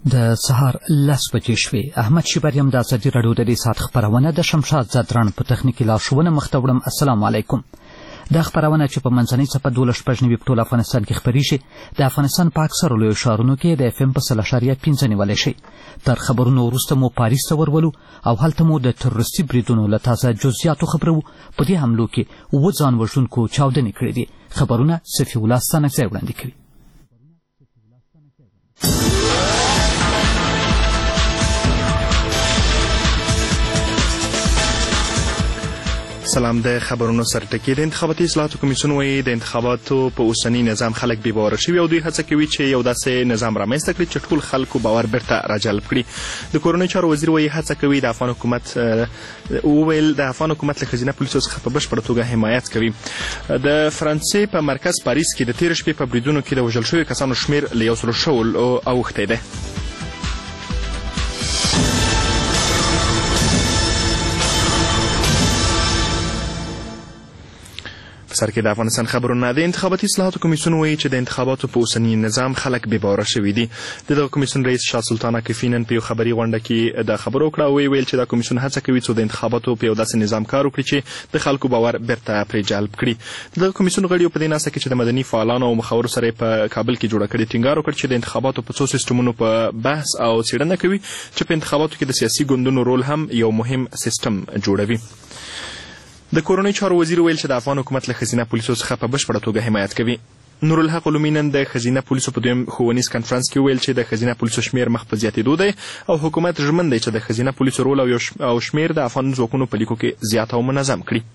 د سهار 10 بجې شوې. احمد شیبریم د ازادي راډیو د دې ساعت خپرونه د شمشاد زدران په تخنیکي لارښوونه مخته وړم. السلام علیکم. دا خپرونه چې په منځنۍ څپه 12.9 په ټول افغانستان کې خپریږي د افغانستان په اکثرو لویو ښارونو کې د FM په 100.5 نیولی شي. تر خبرونو وروسته مو پاریس ته ورولو او هلته مو د تروریستي بریدونو له تازه جزئیاتو خبرو. په دې حملو کې 7 ځان وژونکو چاودنې کړې دي. خبرونه صفي الله ستانکزی وړاندې کوي. سلام. د خبرونو سرټکی د انتخاباتي اصلاحاتو کمیسیون وایي د انتخاباتو په اوسني نظام خلک بې باوره شوي او دوی هڅه کوي چې یو داسې نظام رامنځته کړي چې ټول خلکو باور بیرته راجلب کړي. د کورنۍ چارو وزیر وایي هڅه کوي د افغان حکومت وویل د افغان حکومت له ښځینه پولیسو څخه په بشپړه توګه حمایت کوي. د فرانسې په مرکز پاریس کې د تېرې شپې په بریدونو کې د وژل شویو کسانو شمېر له 100 اوښتی دی. سر کې د افغانستان خبرونه. د انتخاباتي اصلاحاتو کمیسیون وایي چې د انتخاباتو په اوسني نظام خلک بې باوره شوي دي. دغه کمیسیون رئیس شاه سلطان عاکفي نن په یو خبري غونډه کې دا خبره وکړه او ویل چې دا کمیسیون هڅه کوي څو د انتخاباتو په یو داسې نظام کار وکړي چې د خلکو باور بیرته پرې جلب کړي. دغه کمیسیون غړي په دې ناسته کې چې د مدني فعالانو او مخاورو سره په کابل کې جوړه کړې ټینګار وکړ چې د انتخاباتو په څو سیستمونو په بحث او څېړنه کوي چې په انتخاباتو کې د سیاسي ګوندونو رول هم یو مهم سیستم جوړوي. د کورنۍ چارو وزیر ویل چې د افغان حکومت له ښځینه پولیسو څخه په بشپړه توګه حمایت کوي. نورالحق علومي نن د ښځینه پولیسو په دویم ښوونیز کنفرانس کې ویل چې د ښځینه پولیسو شمېر مخ په زیاتېدو دی او حکومت ژمن دی چې د ښځینه پولیسو رول او شمېر د افغان ځواکونو په لیکو کې زیات او منظم کړي.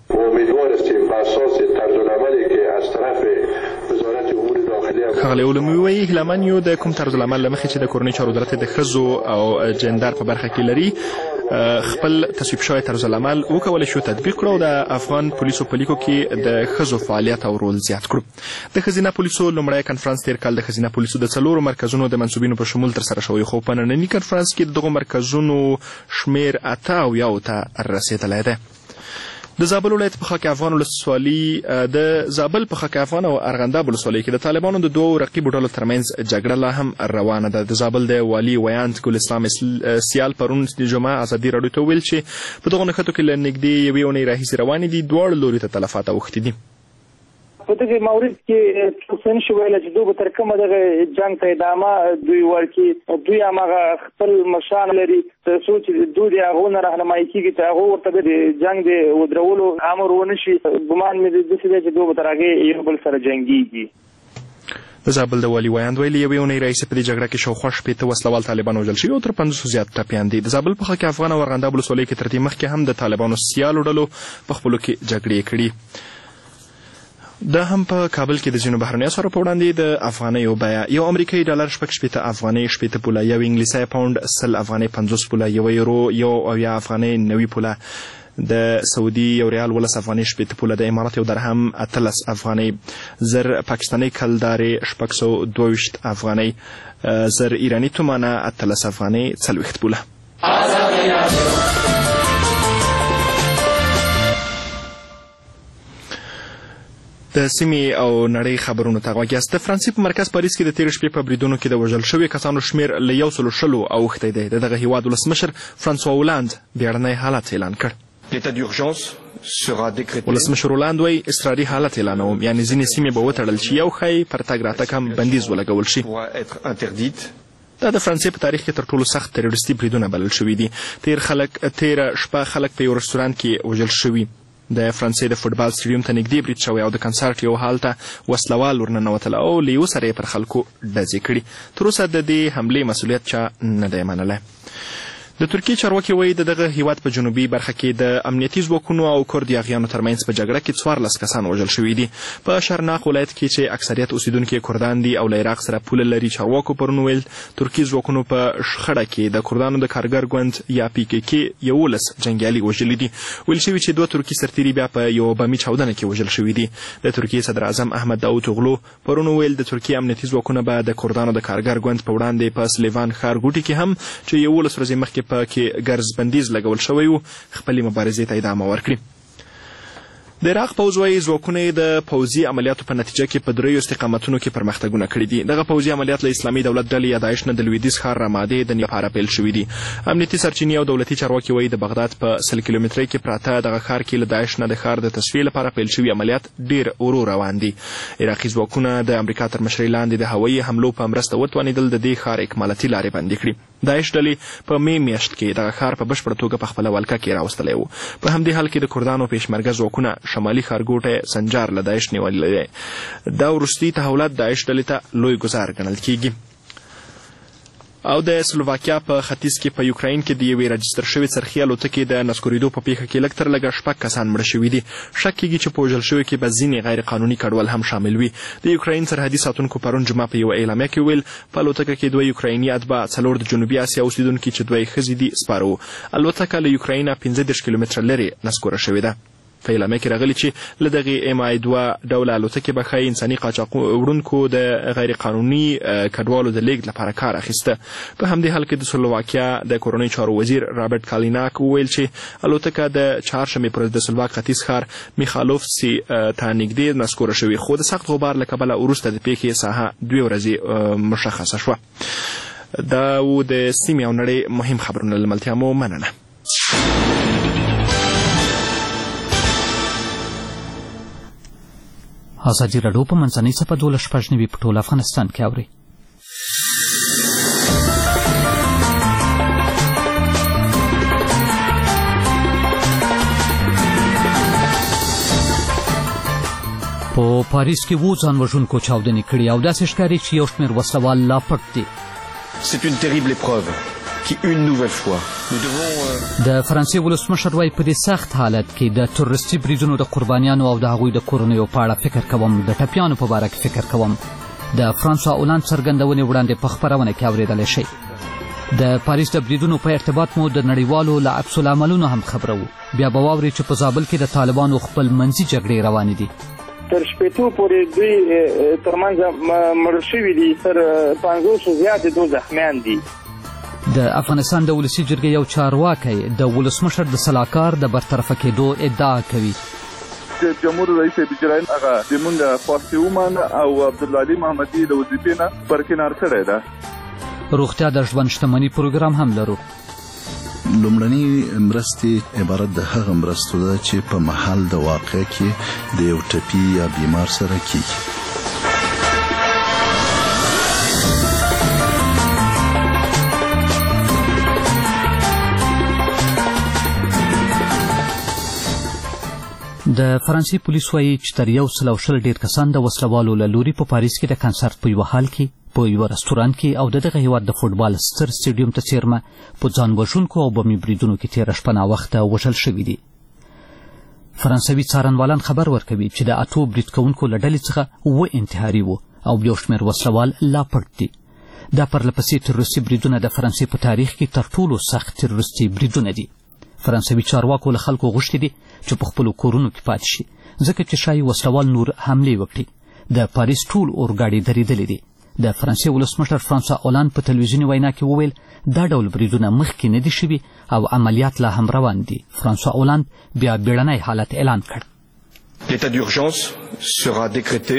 ښاغلی علومي وایي هیلهمن یو د کوم طرزالعمل له مخې چې د کورنۍ چارو وزارت د ښځو او جندر په برخه کې لري خپل تصویب شوی طرزالعمل وکولی شو تطبیق کړو او د افغان پولیسو په لیکو کې د ښځو فعالیت او رول زیات کړو. د ښځینه پولیسو لومړی کنفرانس تېر کال د ښځینه پولیسو د 4 مرکزونو د منصوبینو په شمول ترسره شوی خو په ننني کنفرانس کې دغو مرکزونو شمېر 88 ته رسېدلی دی. د زابل ولایت په خاک افغان ولسوالۍ د زابل په خاک افغان او ارغنداب ولسوالۍ کې د طالبانو د دوو رقیبو ډلو ترمنځ جګړه لا هم روانه ده. د زابل د والي ویاند ګل اسلام سیال پرون جمعه ازادي راډیو ته ویل چې په دغو نښتو کې له نږدې یوې اونۍ راهیسې روانې دي. دواړو لوري ته تلفات اوښتي دي. په دغه مورد کې څه نشي ویلی چې دوی به تر کومه دغه جنګ ته ادامه دوی ورکړي. دوی هماغه خپل مشران لري تر څو چې دوی د هغو نه رهنمایي کېږي چې هغو ورته د جنګ د ودرولو امر ونه شي. ګمان مې داسې دی چې دوی به تر هغې یو بل سره جنګېږي. د زابل د والي ویاند ویلي یوې اونۍ راهیسې په دې جګړه کې شاوخوا 60 وسلوال طالبان وژل شوي او تر 500 زیات ټپیان دي. د زابل په خاک افغان او ارغنداب ولسوالۍ کې تر دې مخکې هم د طالبانو سیالو ډلو په خپلو کې جګړې کړي. دا هم په کابل کې د ځینو بهرنیو اسعارو په وړاندې د افغانیو بیه یو امریکایي ډالر 60 افغانۍ 60 پوله، یو انګلیسي پاونډ 100 افغانۍ 50 پوله، یو یورو 1 افغانۍ 90 پوله، د سعودي یو ریال 12 افغانۍ 60 پوله، د امارات یو درهم 18 افغانۍ، زر پاکستاني کلدارې 622 افغانۍ، زر ایرانی تومانه 18 افغانۍ 40 پوله. د سیمې او نړۍ خبرونو ته غوږ یاست. د فرانسې په مرکز پاریس کې د تېرې شپې په بریدونو کې د وژل شویو کسانو شمېر له 100 اوښتی دی. د دغه هېواد ولسمشر فرانسوا هولند بیړنی حالت اعلان کړ. ولسمشر هولند وایي اضطراري حالت اعلانوم، یعنې ځینې سیمې به وتړل شي او ښایي پر تګ راتګ هم بندیز ولګول شي. دا د فرانسې په تاریخ کې تر ټولو سخت تروریستي بریدونه بلل شوي دي. تېره شپه خلک په یو رستورانت کې وژل شوي. د فرانسې د فوټبال سټیډیوم ته نږدې برید شوی او د کنسرټ یو هال ته وسلوال ورننوتل او له یو سره یې پر خلکو ډزې کړي. تر اوسه د دې حملې مسؤلیت چا نه دی منلی. د ترکیې چارواکي وایي د دغه هیواد په جنوبي برخه کې د امنیتي ځواکونو او کورد یاغیانو ترمنځ په جګړه کې 14 کسان وژل شوي دي. په شرناق ولایت کې چې اکثریت اوسیدونکي کردان دي او له عراق سره پوله لري، چارواکو پرون ویل ترکي ځواکونو په شخړه کې د کردانو د کارګر ګوند یا PKK 11 جنګیالي وژلي دي. ویل شوي چې 2 ترکي سرتیري بیا په یو بمي چاودنه کې وژل شوي دي. د ترکیې صدر اعظم احمد داوودوغلو پرون ویل د ترکیې امنیتي ځواکونه به د کردانو د کارګر ګوند په وړاندې په سلیوان ښار ګوټي کې هم چې 11 ورځې مخکې پکې ګرځ بندیز لګول شوی و خپلې مبارزې ته ادامه ورکړي. د عراق پوځ وايي ځواکونه یې د پوځي عملیاتو په نتیجه کې په 3 استقامتونو کې پرمختګونه کړي دي. دغه پوځي عملیات له اسلامي دولت ډلې یا داعش نه د لویدیځ ښار رامادې د لپاره پیل شوي دي. امنیتي سرچینې او دولتي چارواکي وايي د بغداد په 100 کیلومترۍ کې پراته دغه ښار کې له داعش نه د ښار د تصفیې لپاره پیل شوي عملیات ډېر ورو روان دي. عراقي ځواکونه د امریکا تر مشرۍ لاندې د هوایي حملو په مرسته وتوانېدل د دې ښار اکمالاتي لارې بندې کړي. داعش ډلې په مې میاشت کې دغه ښار په بشپړه توګه په خپله ولکه کې راوستلی و. په همدې حال کې د کردانو پېشمرګه ځواکونه شمالي ښارګوټی سنجار له داعش نیولی دی. دا وروستي تحولات داعش ډلې ته لوی ګزار ګڼل کېږي. او د سلوواکیا په ختیځ کې په یوکراین کې د یوې راجستر شوې څرخي الوتکې د نسکورېدو په پیښه کې لږ تر لږه 6 کسان مړه شوي دي. شک کېږي چې په وژل شویو کې به ځینې غیر قانوني کډوال هم شامل وي. د یوکراین سرحدي ساتونکو پرون جمعه په یوه اعلامیه کې وویل په الوتکه کې 2 یوکرایني اتباع، 4 د جنوبي اسیا اوسېدونکي چې 2 ښځې دي سپاره وو. الوتکه له یوکراینه 15 کیلومتره لرې نسکوره شوې ده. په اعلامیه کې راغلي چې له دغې MI2 ډوله الوتکې به ښایي انساني قاچاق وړونکو د غیر قانوني کډوالو د لیږد لپاره کار اخیسته. په همدې حال کې د سلوواکیا د کورنۍ چارو وزیر رابرټ کالیناک وویل چې الوتکه د چهارشنبې پر د سلوواک ختیځ ښار میخالوفسي ته نږدې نسکوره شوې، خو د سخت غبار له کبله وروسته د پیښې ساحه 2 ورځې مشخصه شوه. دا و د سیمې او نړۍ مهم خبرونه. له ملتیا مو مننه. ازادي راډیو په منځنۍ څپه 12 په ټول افغانستان کې اوري. په پاریس کې وو ځان وژونکو چاودنې کړي او داسې ښکاري چې یو شمېر وسلوال لا پټ دي. C'est une terrible épreuve qui une nouvelle fois nous devons د فرانسې ولسمشر وايي په دې سخت حالت کې د تروریستي بریدونو د قربانیانو او د هغوی د کورنیو په اړه فکر کوم، د ټپیانو په باره کې فکر کوم. د فرانسوا اولند څرګندونې وړاندې په خپرونه کې اورېدلی شئ. د پاریس د بریدونو په ارتباط مو د نړیوالو له عکس العملونو هم خبره وو. بیا به واورئ چې په زابل کې د طالبانو خپل منځي جګړې روانې دي. تر 80 پورې دوی ترمنځ مړ شوي دي، تر 500 زیات دوی زخمیان دي. د افغانستان د ولسي جرګې یو چارواکی د ولسمشر د سلاکار د برطرفه کېدو ادعا کوي. جمهور رئیس اجرایي هغه زمونږ خواسته ومانه او عبدالعلي محمدي د وظیفې نه برکنار کړی ده. روغتیا د ژوند شتمني پروګرام هم لرو. لومړنۍ مرستې عبارت د هغه مرستو ده چې په محل د واقع کې د یو ټپي یا بیمار سره کیږي. د فرانسې پولیس وایي چې تر 120 ډېر کسان د وسلوالو له لوري په پاریس کې د کنسرت په یوه حال کې، په یوه رستورانت کې او دغه هیواد د فوټبال ستر سټیډیوم ته څیرمه په ځان وژونکو او بمي بریدونو کې تېره شپه ناوخته وژل شوي دي. فرانسوي څارنوالان خبر ورکوي چې د 8 برید کوونکو له ډلې څخه 7 انتحاري وو او یو شمېر وسلوال لا پټ دي. دا پرلپسې تروریستي بریدونه د فرانسې په تاریخ کې تر ټولو سخت تروریستي بریدونه دي. فرانسوي چارواکو له خلکو غوښتي دي چې په خپلو کورونو کې پاتې شي، ځکه چې ښایي وسلوال نور حملې وکړي. د پاریس ټول اورګاډي درېدلې دي. د فرانسې ولسمشر فرانسوا اولند په تلویزیوني وینا کې وویل دا ډول بریدونه مخکې نه دي شوي او عملیات لا هم روان دي. فرانسوا اولند بیا بیړنی حالت اعلان کړ. l'état d'urgence sera décrété.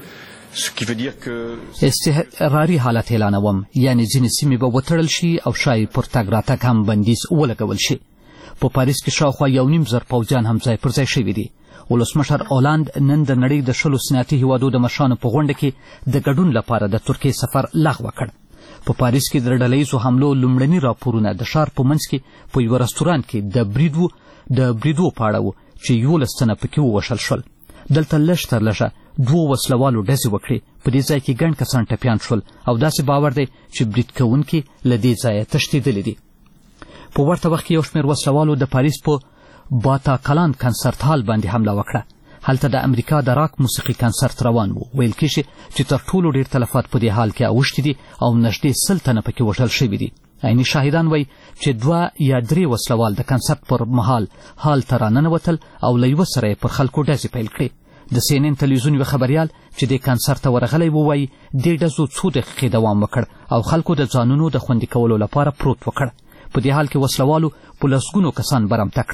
اضطراري حالت اعلانوم، یعنی ځینې سیمې به وتړل شي او ښایي پر تګ راتګ هم بندیز ولګول شي. په پاریس کې شاوخوا 1.5 پوځیان هم ځای پر ځای شوي دي. ولسمشر اولند نن د نړۍ د 10 صنعتي هیوادو د مشرانو په غونډه کې د ګډون لپاره د ترکیې سفر لغوه کړ. په پاریس کې د ډلهییزو حملو لومړني راپورونه د ښار په منځ کې په یوه رستورانت کې د بریدو په اړه وو چې 11 تنه پکې ووژل شول. دلته لږ تر لږه 2 وسلوالو ډزې وکړې. په دې ځای کې ګڼ کسان ټپیان شول او داسې باور دی چې برید کوونکي له دې ځایه تښتېدلي دي. په ورته وخت کې یو شمېر وسلوالو د پاریس په باتا کلان کنسرت هال باندې حمله وکړه. هلته د امریکا د راک موسیقي کنسرت روان و. ویل کېږي چې تر ټولو ډېر تلفات په دې حال کې اوښتي دي او نږدې 100 تنه پکې وژل شوي دي. عیني شاهدان وایي چې 2 یا 3 وسلوال د کنسرت پر مهال حال ته راننوتل او له یوه سره یې پر خلکو ډزې پیل کړې. د CNN تلویزیون یو خبریال چې د کنسرت ته ورغلی و وایي دې ډزو څو دقیقې دوام وکړ او خلکو د ځانونو د خوندي کولو لپاره پروت وکړ. په دې حال کې وسلوالو په لسګونو کسان برمته کړل.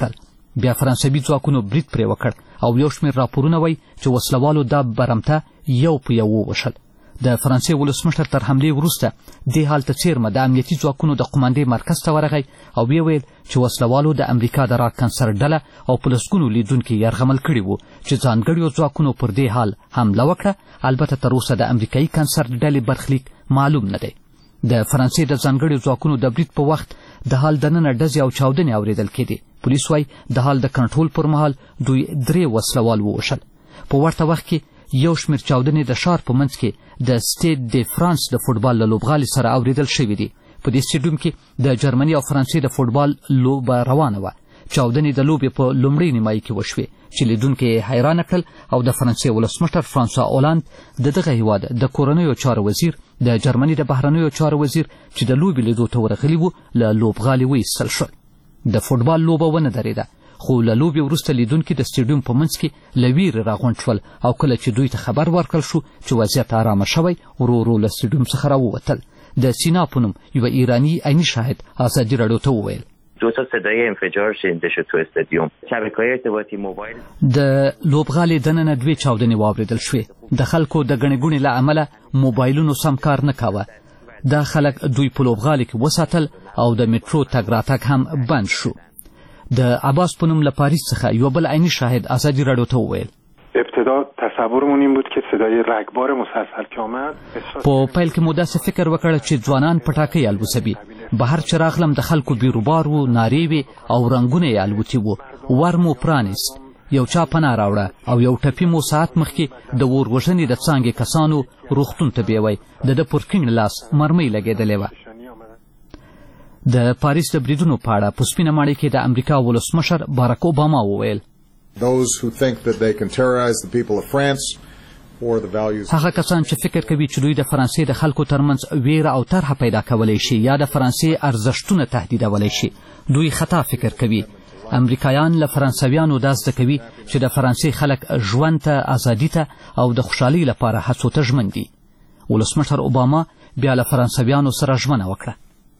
بیا فرانسوي ځواکونو برید پرې وکړ او یو شمېر راپورونه وایي چې وسلوالو دا برمته یو په یو ووژل. د فرانسې ولسمشر تر حملې وروسته دې حال ته څیرمه د امنیتي ځواکونو د قماندې مرکز ته ورغی او ویې ویل چې وسلوالو د امریکا د راک کنسر ډله او په لسګونو لیدونکي یرغمل کړي وو چې ځانګړیو ځواکونو پر دې حال حمله وکړه. البته تر اوسه د امریکایي کنسر ډلې برخلیک معلوم نه دی. د فرانسې د ځانګړیو ځواکونو د برید په وخت د حال دننه ډزې او چاودنې اورېدل کېدې. پولیس وایي د حال د کنټرول پر مهال دوی 3 وسلوال ووژل. په ورته وخت کې یو شمېر چاودنې د ښار په منځ کې د سټیډ د فرانس د فوټبال له لوبغالي سره اورېدل شوي دي. په دې سټیډیوم کې د جرمني او فرانسې د فوټبال لوبه روانه وه. چاودنې د لوبې په لومړۍ نیمایي کې وشوې چې لیدونکي یې حیرانه کړل او د فرانسې ولسمشر فرانسوا اولاند د دغه هیواد د کورنیو چارو وزیر، د جرمني د بهرنیو چارو وزیر چې د لوبې لیدو ته ورغلي وو له لوبغالي وایستل شول. د فوټبال لوبه ونه درېده، خو له لوبې وروسته لیدونکي د سټیډیوم په منځ کې له ویرې راغونډ شول او کله چې دوی ته خبر ورکړل شو چې وضعیت ارامه شوی، ورو ورو له سټیډیوم څخه راووتل. د سینا په نوم یوه ایراني عیني شاهد ازادي راډیو ته وویل دو تا صدای انفجار شنیده شد تو استادیوم. شبکه‌های ارتباطی موبایل د لوبغالي دننه 2 چاودنې واورېدل شوې. د خلکو د ګڼې ګوڼې له امله موبایلونو سم کار نه کاوه. دا خلک دوی په لوبغالي کې وساتل او د میټرو تګ راتګ هم بند شو. د عباس په نوم له پاریس څخه یو بل عیني شاهد ازادي راډیو ته وویل ابتدا تصورمون این بود که صدای رگبار مسلسل که آمد په پیل کې مو داسې فکر وکړ چې ځوانان پټاکۍ الوځوي. بهر چې راغلم د خلکو بیروبار وو، نارې وې او رنګونه یې الوتي وو. ور مو پرانیست، یو چا پناه راوړه او یو ټپي مو ساعت مخکې د اور وژنې د څانګې کسانو روغتون ته بیوی. د ده پر کیڼ لاس مرمۍ لګېدلې وه. د پاریس د بریدونو په اړه په سپینه ماڼۍ کې د امریکا ولسمشر باراک اوباما وویل هغه کسان چې فکر کوي چې دوی د فرانسې د خلکو ترمنځ ویره او طرحه پیدا کولی شي یا د فرانسې ارزښتونه تهدیدولی شي، دوی خطا فکر کوي. امریکایان له فرانسویانو دا زده کوي چې د فرانسې خلک ژوند ته، ازادي ته او د خوشحالۍ لپاره هڅو ته ژمن دي. ولسمشر اوباما بیا له فرانسویانو سره ژمنه وکړه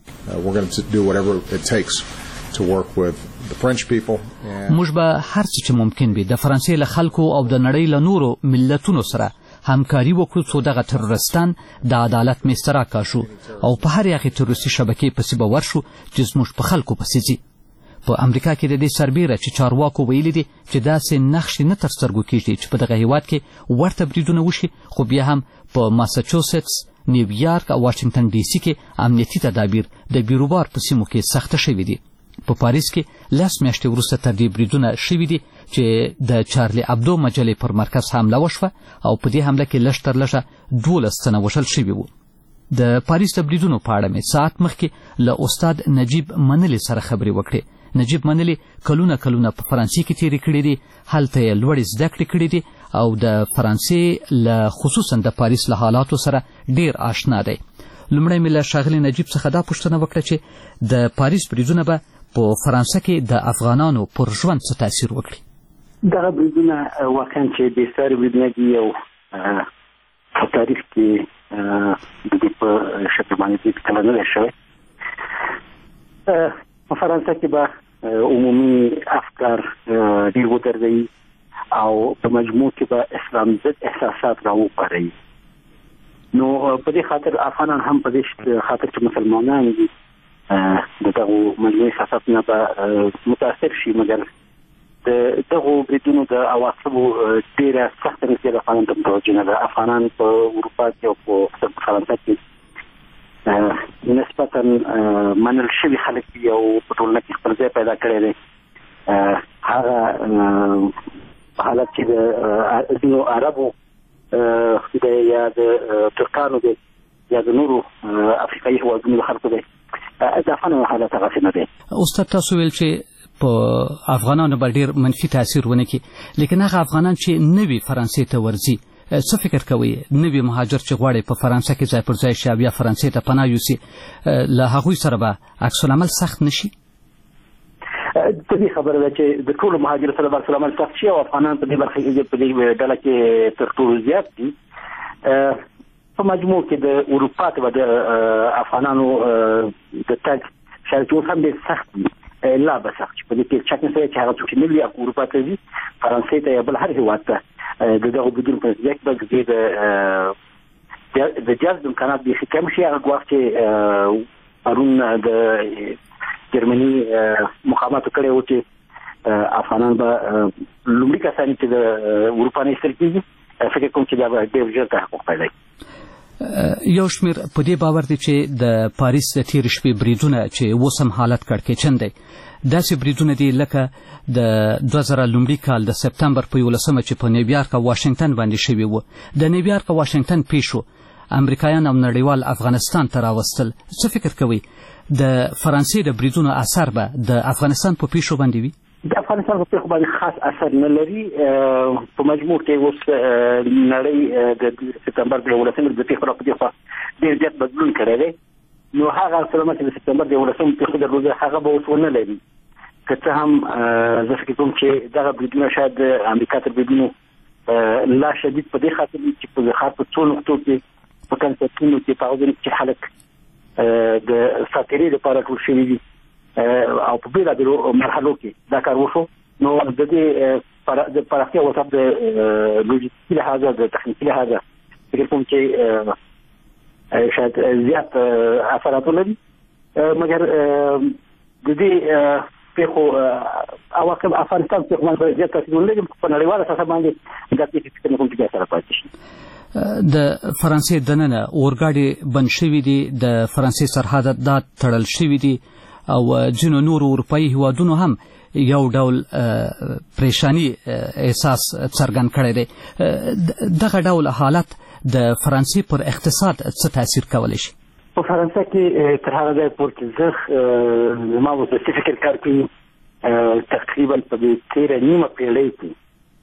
موږ به هر څه چې ممکن وي د فرانسې له خلکو او د نړۍ له نورو ملتونو سره همکاري وکړو څو دغه تروریستان د عدالت میز ته راکاږو او په هر هغې تروریستي شبکې پسې به ورشو چې زموږ په خلکو پسې ځي. په امریکا کې د دې سربیره چې چارواکو ویلي دي چې داسې نښې نه تر سترګو کېږدي چې په دغه هیواد کې ورته بریدونه وشي، خو بیا هم په ماساچوسټس، نیویارک او واشنګټن ډي سي کې امنیتي تدابیر د بیروبار په سیمو کې سخته شوي دي. په پاریس کې 10 میاشتې وروسته تر دې بریدونه شوي دي چې د چارلي ابدو مجلې پر مرکز حمله وشوه او په دې حمله کې لږ تر لږه 12 تنه وژل شوي وو. د پاریس د بریدونو په اړه مې ساعت مخکې له استاد نجیب منلي سره خبرې وکړې. نجیب منلي کلونه په فرانسې کې تېرې کړې دي، هلته یې لوړې زده کړې کړې دي او د فرانسې له خصوصا د پاریس له حالاتو سره ډېر آشنا دی. لومړی مې له ښاغلي نجیب څخه دا پوښتنه وکړه چې د پاریس بریدونه به په فرانسه کې د افغانانو پر ژوند څه تاثیر وکړي. دغه بریدونه واقعا چې بېساري بریدونه دي او په تاریخ کې د دې په شکل باندې کله نه دی شوی. په فرانسه کې به عمومي افکار ډېر ودرځوي او په مجموع کې به اسلام ضد احساسات راوپاروي. نو په دې خاطر افغانان هم په دې خاطر چې مسلمانان دي د دغو مجموعي احساساتو به متاثر شي، مګر د دغو بریدونو د عواقبو ډېره سخته نتیجه افغانانو ته متوجه نه ده. افغانان په اروپا کې او په فرانسه کې نسبتا منل شوي خلک دي او په ټولنه کې خپل ځای پیدا کړی دی. هغه حالت چې د ځینو عربو یا د ترکانو دی یا د نورو افریقایي هېوادونو د خلکو دی، د افغانانو حالت هغسې نه دی. استاد تاسو ویل چې په افغانانو به ډېر منفي تاثیر ونه کړي، لیکن هغه افغانان چې نوي فرانسې ته ورځي څه فکر کوئ؟ نوي مهاجر چې غواړي په فرانسه کې ځای پر ځای شي بیا فرانسې ته پناه یوسي، له هغوی سره به عکس العمل سخت نشي؟ طبیعي خبره ده چې د ټولو مهاجرو سره به عکس العمل سخت شي او افغانان په دې برخه کې په دې ډله کې تر ټولو زیات دي. په مجموع کې د اروپا ته به د افغانانو د تګ شرایط اوس هم ډېر سخت دي. لا بس چې په دې کې چک نه چې هغه څوک نه لري اروپا ته ځي فرانسې ته یا بل هر هیواد ته دغه بدون په ځای کې د جذب امکانات به کم شي. هغه وخت چې پرون د جرمني مقاومت کړي و چې افغانان به لومړي کسان چې د اروپا نه ایستل کېږي فکر کوم چې دا به ډېر ژر تحقق پیدا کړي. یو شمیر په دې باور دي چې د پاریس د تیر شپې بریدونه چې وسم حالت کړکېچن دی داسې بریدونه دي لکه د 2000 لومړي کال د سپتمبر په 11 چې په نیویارک او واشنگټن باندې شوی و. د نیویارک او واشنگټن پیښو امریکایان او نړیوال افغانستان ته راوستل. څه فکر کوي د فرانسې د بریدونو اثر به د افغانستان په پیښو باندې وي؟ د افغانستان په پیښو باندې خاص اثر نه لري. په مجموع کې اوس نړۍ د سپتمبر د 11 د پیښو په خوا ډېر زیات بدلون کړی دی. نو هغه سلامت د سپتمبر د 11 پیښو درلوده هغه به اوس ونه لري. که څه هم زه فکر کوم چې دغه بریدونه شاید د امریکا تر بریدونو لا شدید په دې خاطر چې په خاص په څو نقطو کې په کنسرتونو کې په اوځي چې خلک د ساتيري لپاره ټول شوي دي او په بیلابیلو مرحلو کې دا کار وشو. نو د دې د پراختیا وسب د لوجستیکي لحاظه د تخنیکي لحاظه فکر کوم چې شاید زیات اثرات لري. مګر د دې پیښو عواقب افغانستان په کومه زیات تاثیر لري په نړیواله ساحه باندې د دې فکر کوم چې اثر پاتې شي. د فرانسې دننه اورګاډي بند شوي دي، د فرانسې سرحدات تړل شوي دي او ځینو نورو اروپایي هیوادونو هم یو ډول پریشانی احساس څرګند کړی دی. دغه ډول حالت د فرانسې پر اقتصاد څه تاثیر کولی شي؟ په فرانسه کې تر هغه ځایه پورې چې زه زما اوس فکر کار کوي تقریبا په دې تېره نیمه پېړۍ کې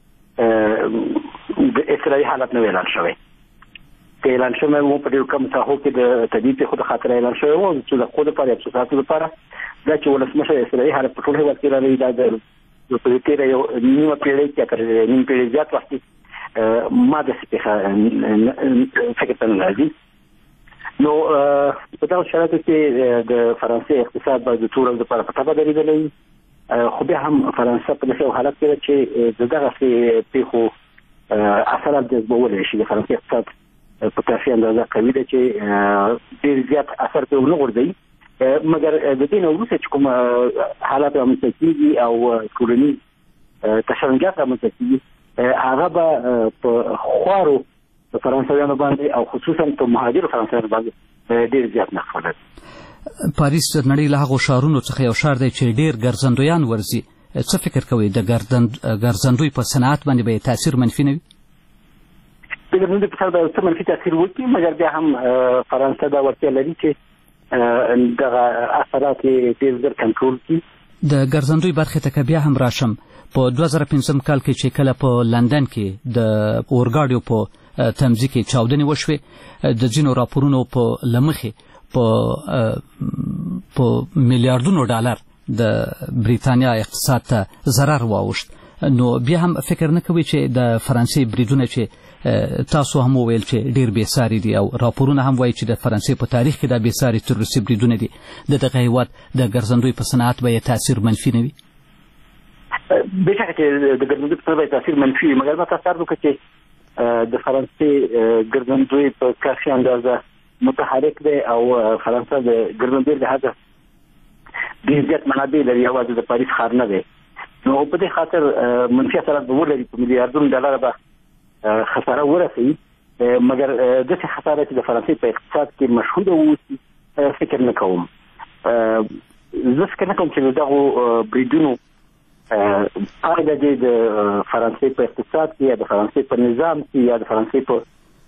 د اسرائیل حالت نه اعلان شوی. که اعلان شوی و په ډېرو کمو ساحو کې د طبیعي پیښو د خاطر اعلان شوی و چې د خو دپاره یا څو ساعتو دپاره دا چې ولسمشر اسرائیل حالت په ټول هېواد کې راغلی دا د په دې تېره یو نیمه پېړۍ کې تر نیمه پېړۍ زیات وخت کې ما داسې پیښه فکر ته نه راځي. نو په دغه شرایطو کې د فرانسې اقتصاد باید د څو ورځو دپاره په ټپه درېدلی وي. خو بیا هم فرانسه په داسې حالت کې ده چې د دغسې پیښو اثرات جذبولی شي. د فرانسې اقتصاد په کافي اندازه قوي ده چې ډېر زیات اثر پرې ونه غورځوي. مګر د دې نه وروسته چې کوم حالات رامنځته کېږي او ټولنیز تشنجات رامنځته کېږي هغه به په خوارو فرانسویانو باندې او خصوصا په مهاجرو فرانسویانو باندې ډېر زیات نقص ولري. پاریس د نړۍ له هغو ښارونو څخه یو ښار دی چې ډېر ګرځندویان ورځي. څه فکر کوئ د ګرځندوی په صنعت باندې به تاثیر منفي نه وي؟ د ګرځندوی په سر به څه منفي تاثیر وکړي، مګر بیا هم فرانسه دا وړتیا لري چې دغه اثرات یې ډېر ژر کنټرول کړي. د ګرځندوی برخې ته که بیا هم راشم، په 2005 کال کې چې کله په لندن کې د اورګاډیو په تمځي کې چاودنې وشوې، د ځینو راپورونو په لمخې په میلیارډونو ډالر د بریتانیا اقتصاد ته ضرر واوښت. نو بیا هم فکر نه کوي چې د فرانسې بریدونه چې تاسو هم وویل چې ډېر بېساري دي او راپورونه هم وایي چې د فرانسې په تاریخ کې دا بېساري تروریستي بریدونه دي، د دغه هېواد د ګرځندوی په صنعت به یې تاثیر منفي نه وي؟ بېشکه چې د ګرځندوی په صنعت به یې تاثیر منفي وي، مګر ما تاسو عرض وکړه چې د فرانسې ګرځندوی په کافي اندازه متحرک دی او فرانسه د ګرځندوی لحاظه ډېر زیات منابع لري، یوازې د پاریس ښار نه دی. نو په دې خاطر منفي اثرات به ولري، په میلیارډونو ډالره به خساره ورسوي. مګر داسې خساره چې د فرانسې په اقتصاد کې مشهوده واوسي فکر نه کوم. زه فکر نه کوم چې د دغو بریدونو پایله دې د فرانسې په اقتصاد کې یا د فرانسې په نظام کې یا د فرانسې په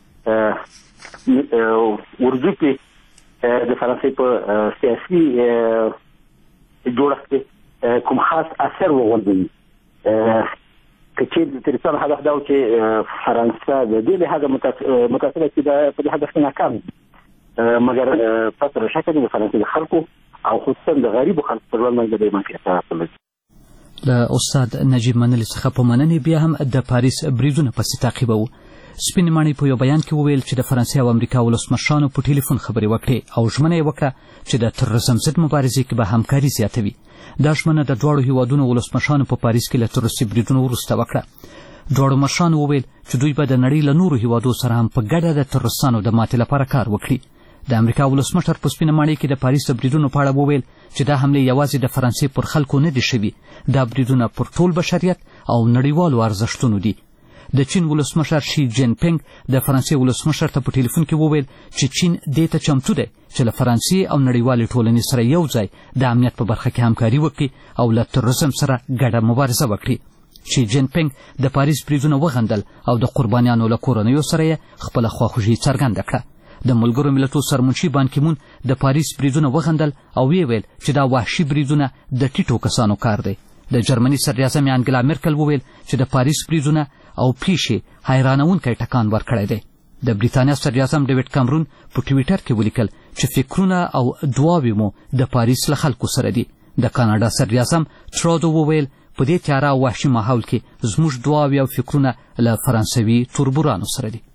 اردو کې د فرانسې په سیاسي جوړښت کې کوم خاص اثر وغورځوي. که چېرې د تېرېستانو هدف دا و چې فرانسه د دې لحاظه متاثره چې په دې هدف کې ناکام دي، مګر پس شکه د فرانسې د خلکو او خصوصا د غریبو خلکو پر وړاندې ډېر منفي اثرات لري. له استاد نجیب منلي څخه په مننې بیا هم د پاریس بریدونه پسې تعقیبوو. سپین ماڼۍ په یو بیان کې وویل چې د فرانسې او امریکا ولسمشرانو په ټلیفون خبرې وکړې او ژمنه یې وکړه چې د تروریزم ضد مبارزې کې به همکاري زیاتوي. دا ژمنه د دواړو هیوادونو ولسمشرانو په پاریس کې له تروریستي بریدونو وروسته وکړه. دواړو مشرانو وویل چې دوی به د نړۍ له نورو هیوادو سره هم په ګډه د تروریستانو د ماتې لپاره کار وکړي. د امریکا ولسمشر په سپینه ماڼۍ کې د پاریس د بریدونو په اړه وویل چې دا حملې یوازې د فرانسې پر خلکو نه دي شوي، دا بریدونه پر ټول بشریت او نړیوالو ارزښتونو دي. د چین ولسمشر شي جین پینګ د فرانسې ولسمشر ته په ټلیفون کې وویل چې چین دې ته چمتو دی چې له فرانسې او نړیوالې ټولنې سره یو ځای د امنیت په برخه کې همکاري وکړي او له تروریزم سره ګډه مبارزه وکړي. شي جین پینګ د پاریس بریدونه وغندل او د قربانیانو له کورنیو سره یې خپله خواخوږي څرګنده کړه. د ملګرو ملتونو سرمنشي بان کی مون د پاریس بریدونه وغندل او ویل چې دا وحشي بریدونه د ټیټو کسانو کار دی. د جرمني صدراعظم انګلا مرکل وویل چې د پاریس بریدونه او پیښې حیرانونکی ټکان ورکړی دی. د بریتانیا صدراعظم ډیوډ کامرون په ټویټر کې ولیکل چې فکرونه او دعاوې مو د پاریس له خلکو سره دي. د کاناډا صدراعظم ترودو وویل په دې تیاره او وحشي ماحول کې زموږ دعاوې او فکرونه له فرانسوي توربورانو سره دي.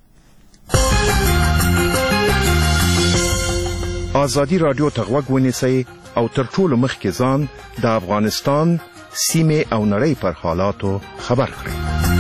آزادی رادیو ته غوږ ونیسئ او تر ټولو مخکې ځان د افغانستان سیمې او نړۍ پر حالاتو خبر کړئ.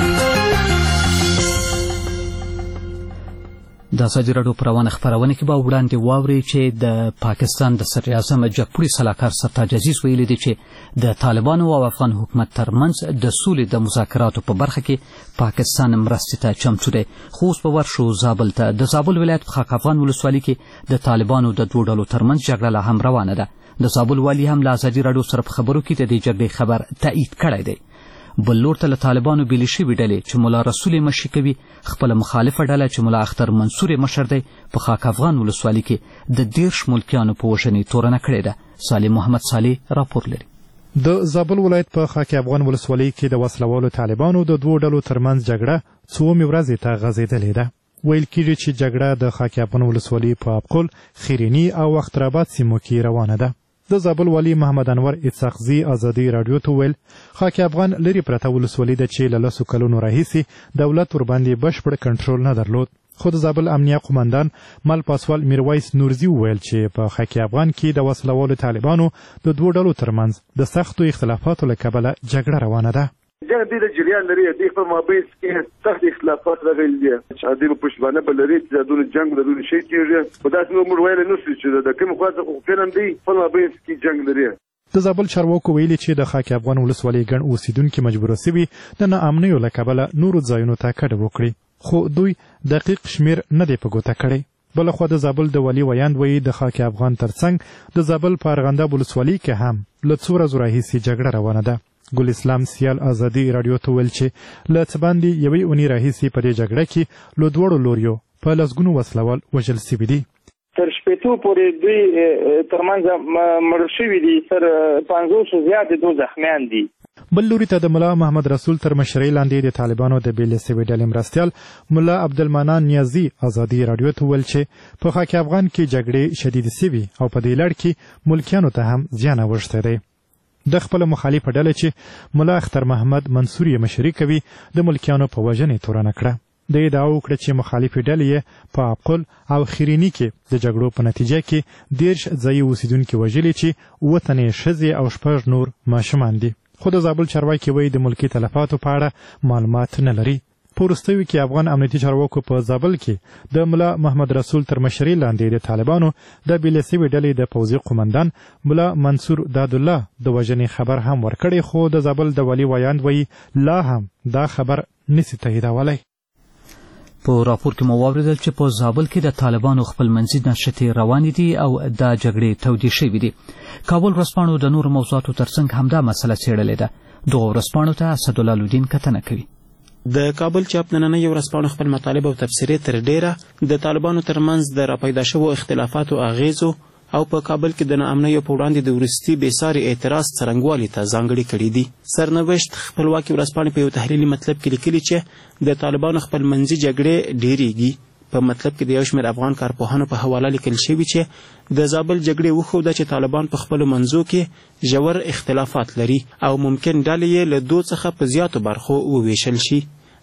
د ازادي راډیو په روانه خپرونه کې به وړاندې واورئ چې د پاکستان د صدراعظم جمهوریت سلاکار سرتاج عزیز ویلي دی چې د طالبانو او افغان حکومت ترمنځ د سولې د مذاکراتو په برخه کې پاکستان مرستې ته چمتو دی. خو اوس به ورشو زابل ته. د زابل ولایت په خاک افغان ولسوالۍ کې د طالبانو د دوو ډلو ترمنځ جګړه لا هم روانه ده. د زابل والي هم له ازادي راډیو سره په خبرو کې د دې جګړې خبر تایید کړی دی. بل لور ته له طالبانو بیلې شوې ډلې چې ملا رسول یې مشري کوي خپله مخالفه ډله چې ملا اختر منصور یې مشر دی په خاک افغان ولسوالۍ کې د 13 ملکیانو په وژنې تورنه کړې ده. صالح محمد صالح راپور لري. د زابل ولایت په خاک افغان ولسوالۍ کې د وسلوالو طالبانو د دوو ډلو ترمنځ جګړه څومې ورځې ته غځېدلې ده. ویل کېږي چې جګړه د خاک افغان ولسوالۍ په ابقل، خیریني او اخترآباد سیمو کې روانه ده. د زابل والی محمد انور اسحاقزي ازادي راډیو ته ویل خاک افغان لري پرته ولسوالۍ ده چې له 10 کلونو راهیسې دولت ورباندې بشپړ کنټرول نه درلود. خو د زابل امنیه قومندان مل پاسوال میرویس نورزي وویل چې په خاک افغان کې د وسلوالو طالبانو د دوو ډلو ترمنځ د سختو اختلافاتو له کبله جګړه روانه ده. جنگ دې جریان لري د خپل مابین کې سخت اختلافات راغلي دي چې د پښتانه بل لري چې د جنگ د شي کېږي په داسې نور ویل نه شي چې د کوم خاصه فلم دی په مابین کې جنگ لري. د زابل چارواکو ویلي چې د خاک افغان ولسوالۍ ګڼ اوسیدونکي مجبور شوي د ناامنیو له کبله نورو ځایونو ته کډه وکړي، خو دوی دقیق شمیر نه دی په ګوته کړی. بلخوا د زابل د والي ویاند وایي د خاک افغان ترڅنګ د زابل په ارغنده ولسوالۍ کې هم له څو ورځو راهیسې جګړه روانه ده. ګل اسلام سیال ازادي راډیو ته ویل چې له څه باندې یوې اونۍ راهیسې په دې جګړه کې له دواړو لوریو په لسګونو وسلوال وژل سوي دي. تر شپېتو پورې دوی ترمنځ مړ شوي دي، تر 500 زیاتې دوه زخمیان دي. بل لوري ته د ملا محمد رسول تر مشرۍ لاندې د طالبانو د بیلې سوي ډلې مرستیال ملا عبدالمنان نیازي ازادي راډیو ته ویل چې په خاک افغان کې جګړې شدید سوي او په دې لړ کې ملکیانو ته هم زیان اوښتی دی. د خپل مخالفه ډله چې ملا اختر محمد منصور یې مشري کوي د ملکیانو په وژنې تورنه کړه. د ادعا وکړه چې مخالفې ډلې یې په ابقل او خیریني کې د جګړو په نتیجه کې 13 ځایي اوسیدونکي وژلي چې 7 تنې ښځې او 6 نور ماشومان دي. خو د زابل چارواکي وایي د ملکي تلفاتو په اړه معلومات نه لري. په وروستیو کې افغان امنیتي چارواکو په زابل کې د ملا محمد رسول تر مشرۍ لاندې د طالبانو د بیلې سوي ډلې د پوځي قومندان ملا منصور دادالله د وژنې خبر هم ورکړی، خو د زابل د والي ویاند وایي لا هم دا خبر نسی تاییدولی. په راپور کې مو واورېدل چې په زابل کې د طالبانو خپلمنځي نښتې روانې دي او دا جګړې تودې شوې دي. کابل ورځپاڼو د نورو موضوعاتو ترڅنګ همدا مسله څېړلې ده. دغو ورځپاڼو ته اسدالله الدین کتنه کوي. د کابل چاپ نننۍ ورځپاڼو خپل مطالب او تبصرې تر ډیره د طالبانو ترمنځ د راپیدا شوو اختلافاتو اغیزو او په کابل کې د ناامنیو په وړاندې د وروستي بېساري اعتراض څرنګوالي ته ځانګړي کړي دي. سرنوشت خپلواکي ورځپاڼې په یو تحلیلي مطلب کې لیکلي چې د طالبانو خپلمنځي جګړې ډیریږي. په مطلب کې د یو شمېر افغان کارپوهانو په حواله لیکل شوي چې د زابل جګړې وښوده چې طالبان په خپلو منځو کې ژور اختلافات لري او ممکن ډلې یې له 2 څخه په زیاتو برخو وویشل شي.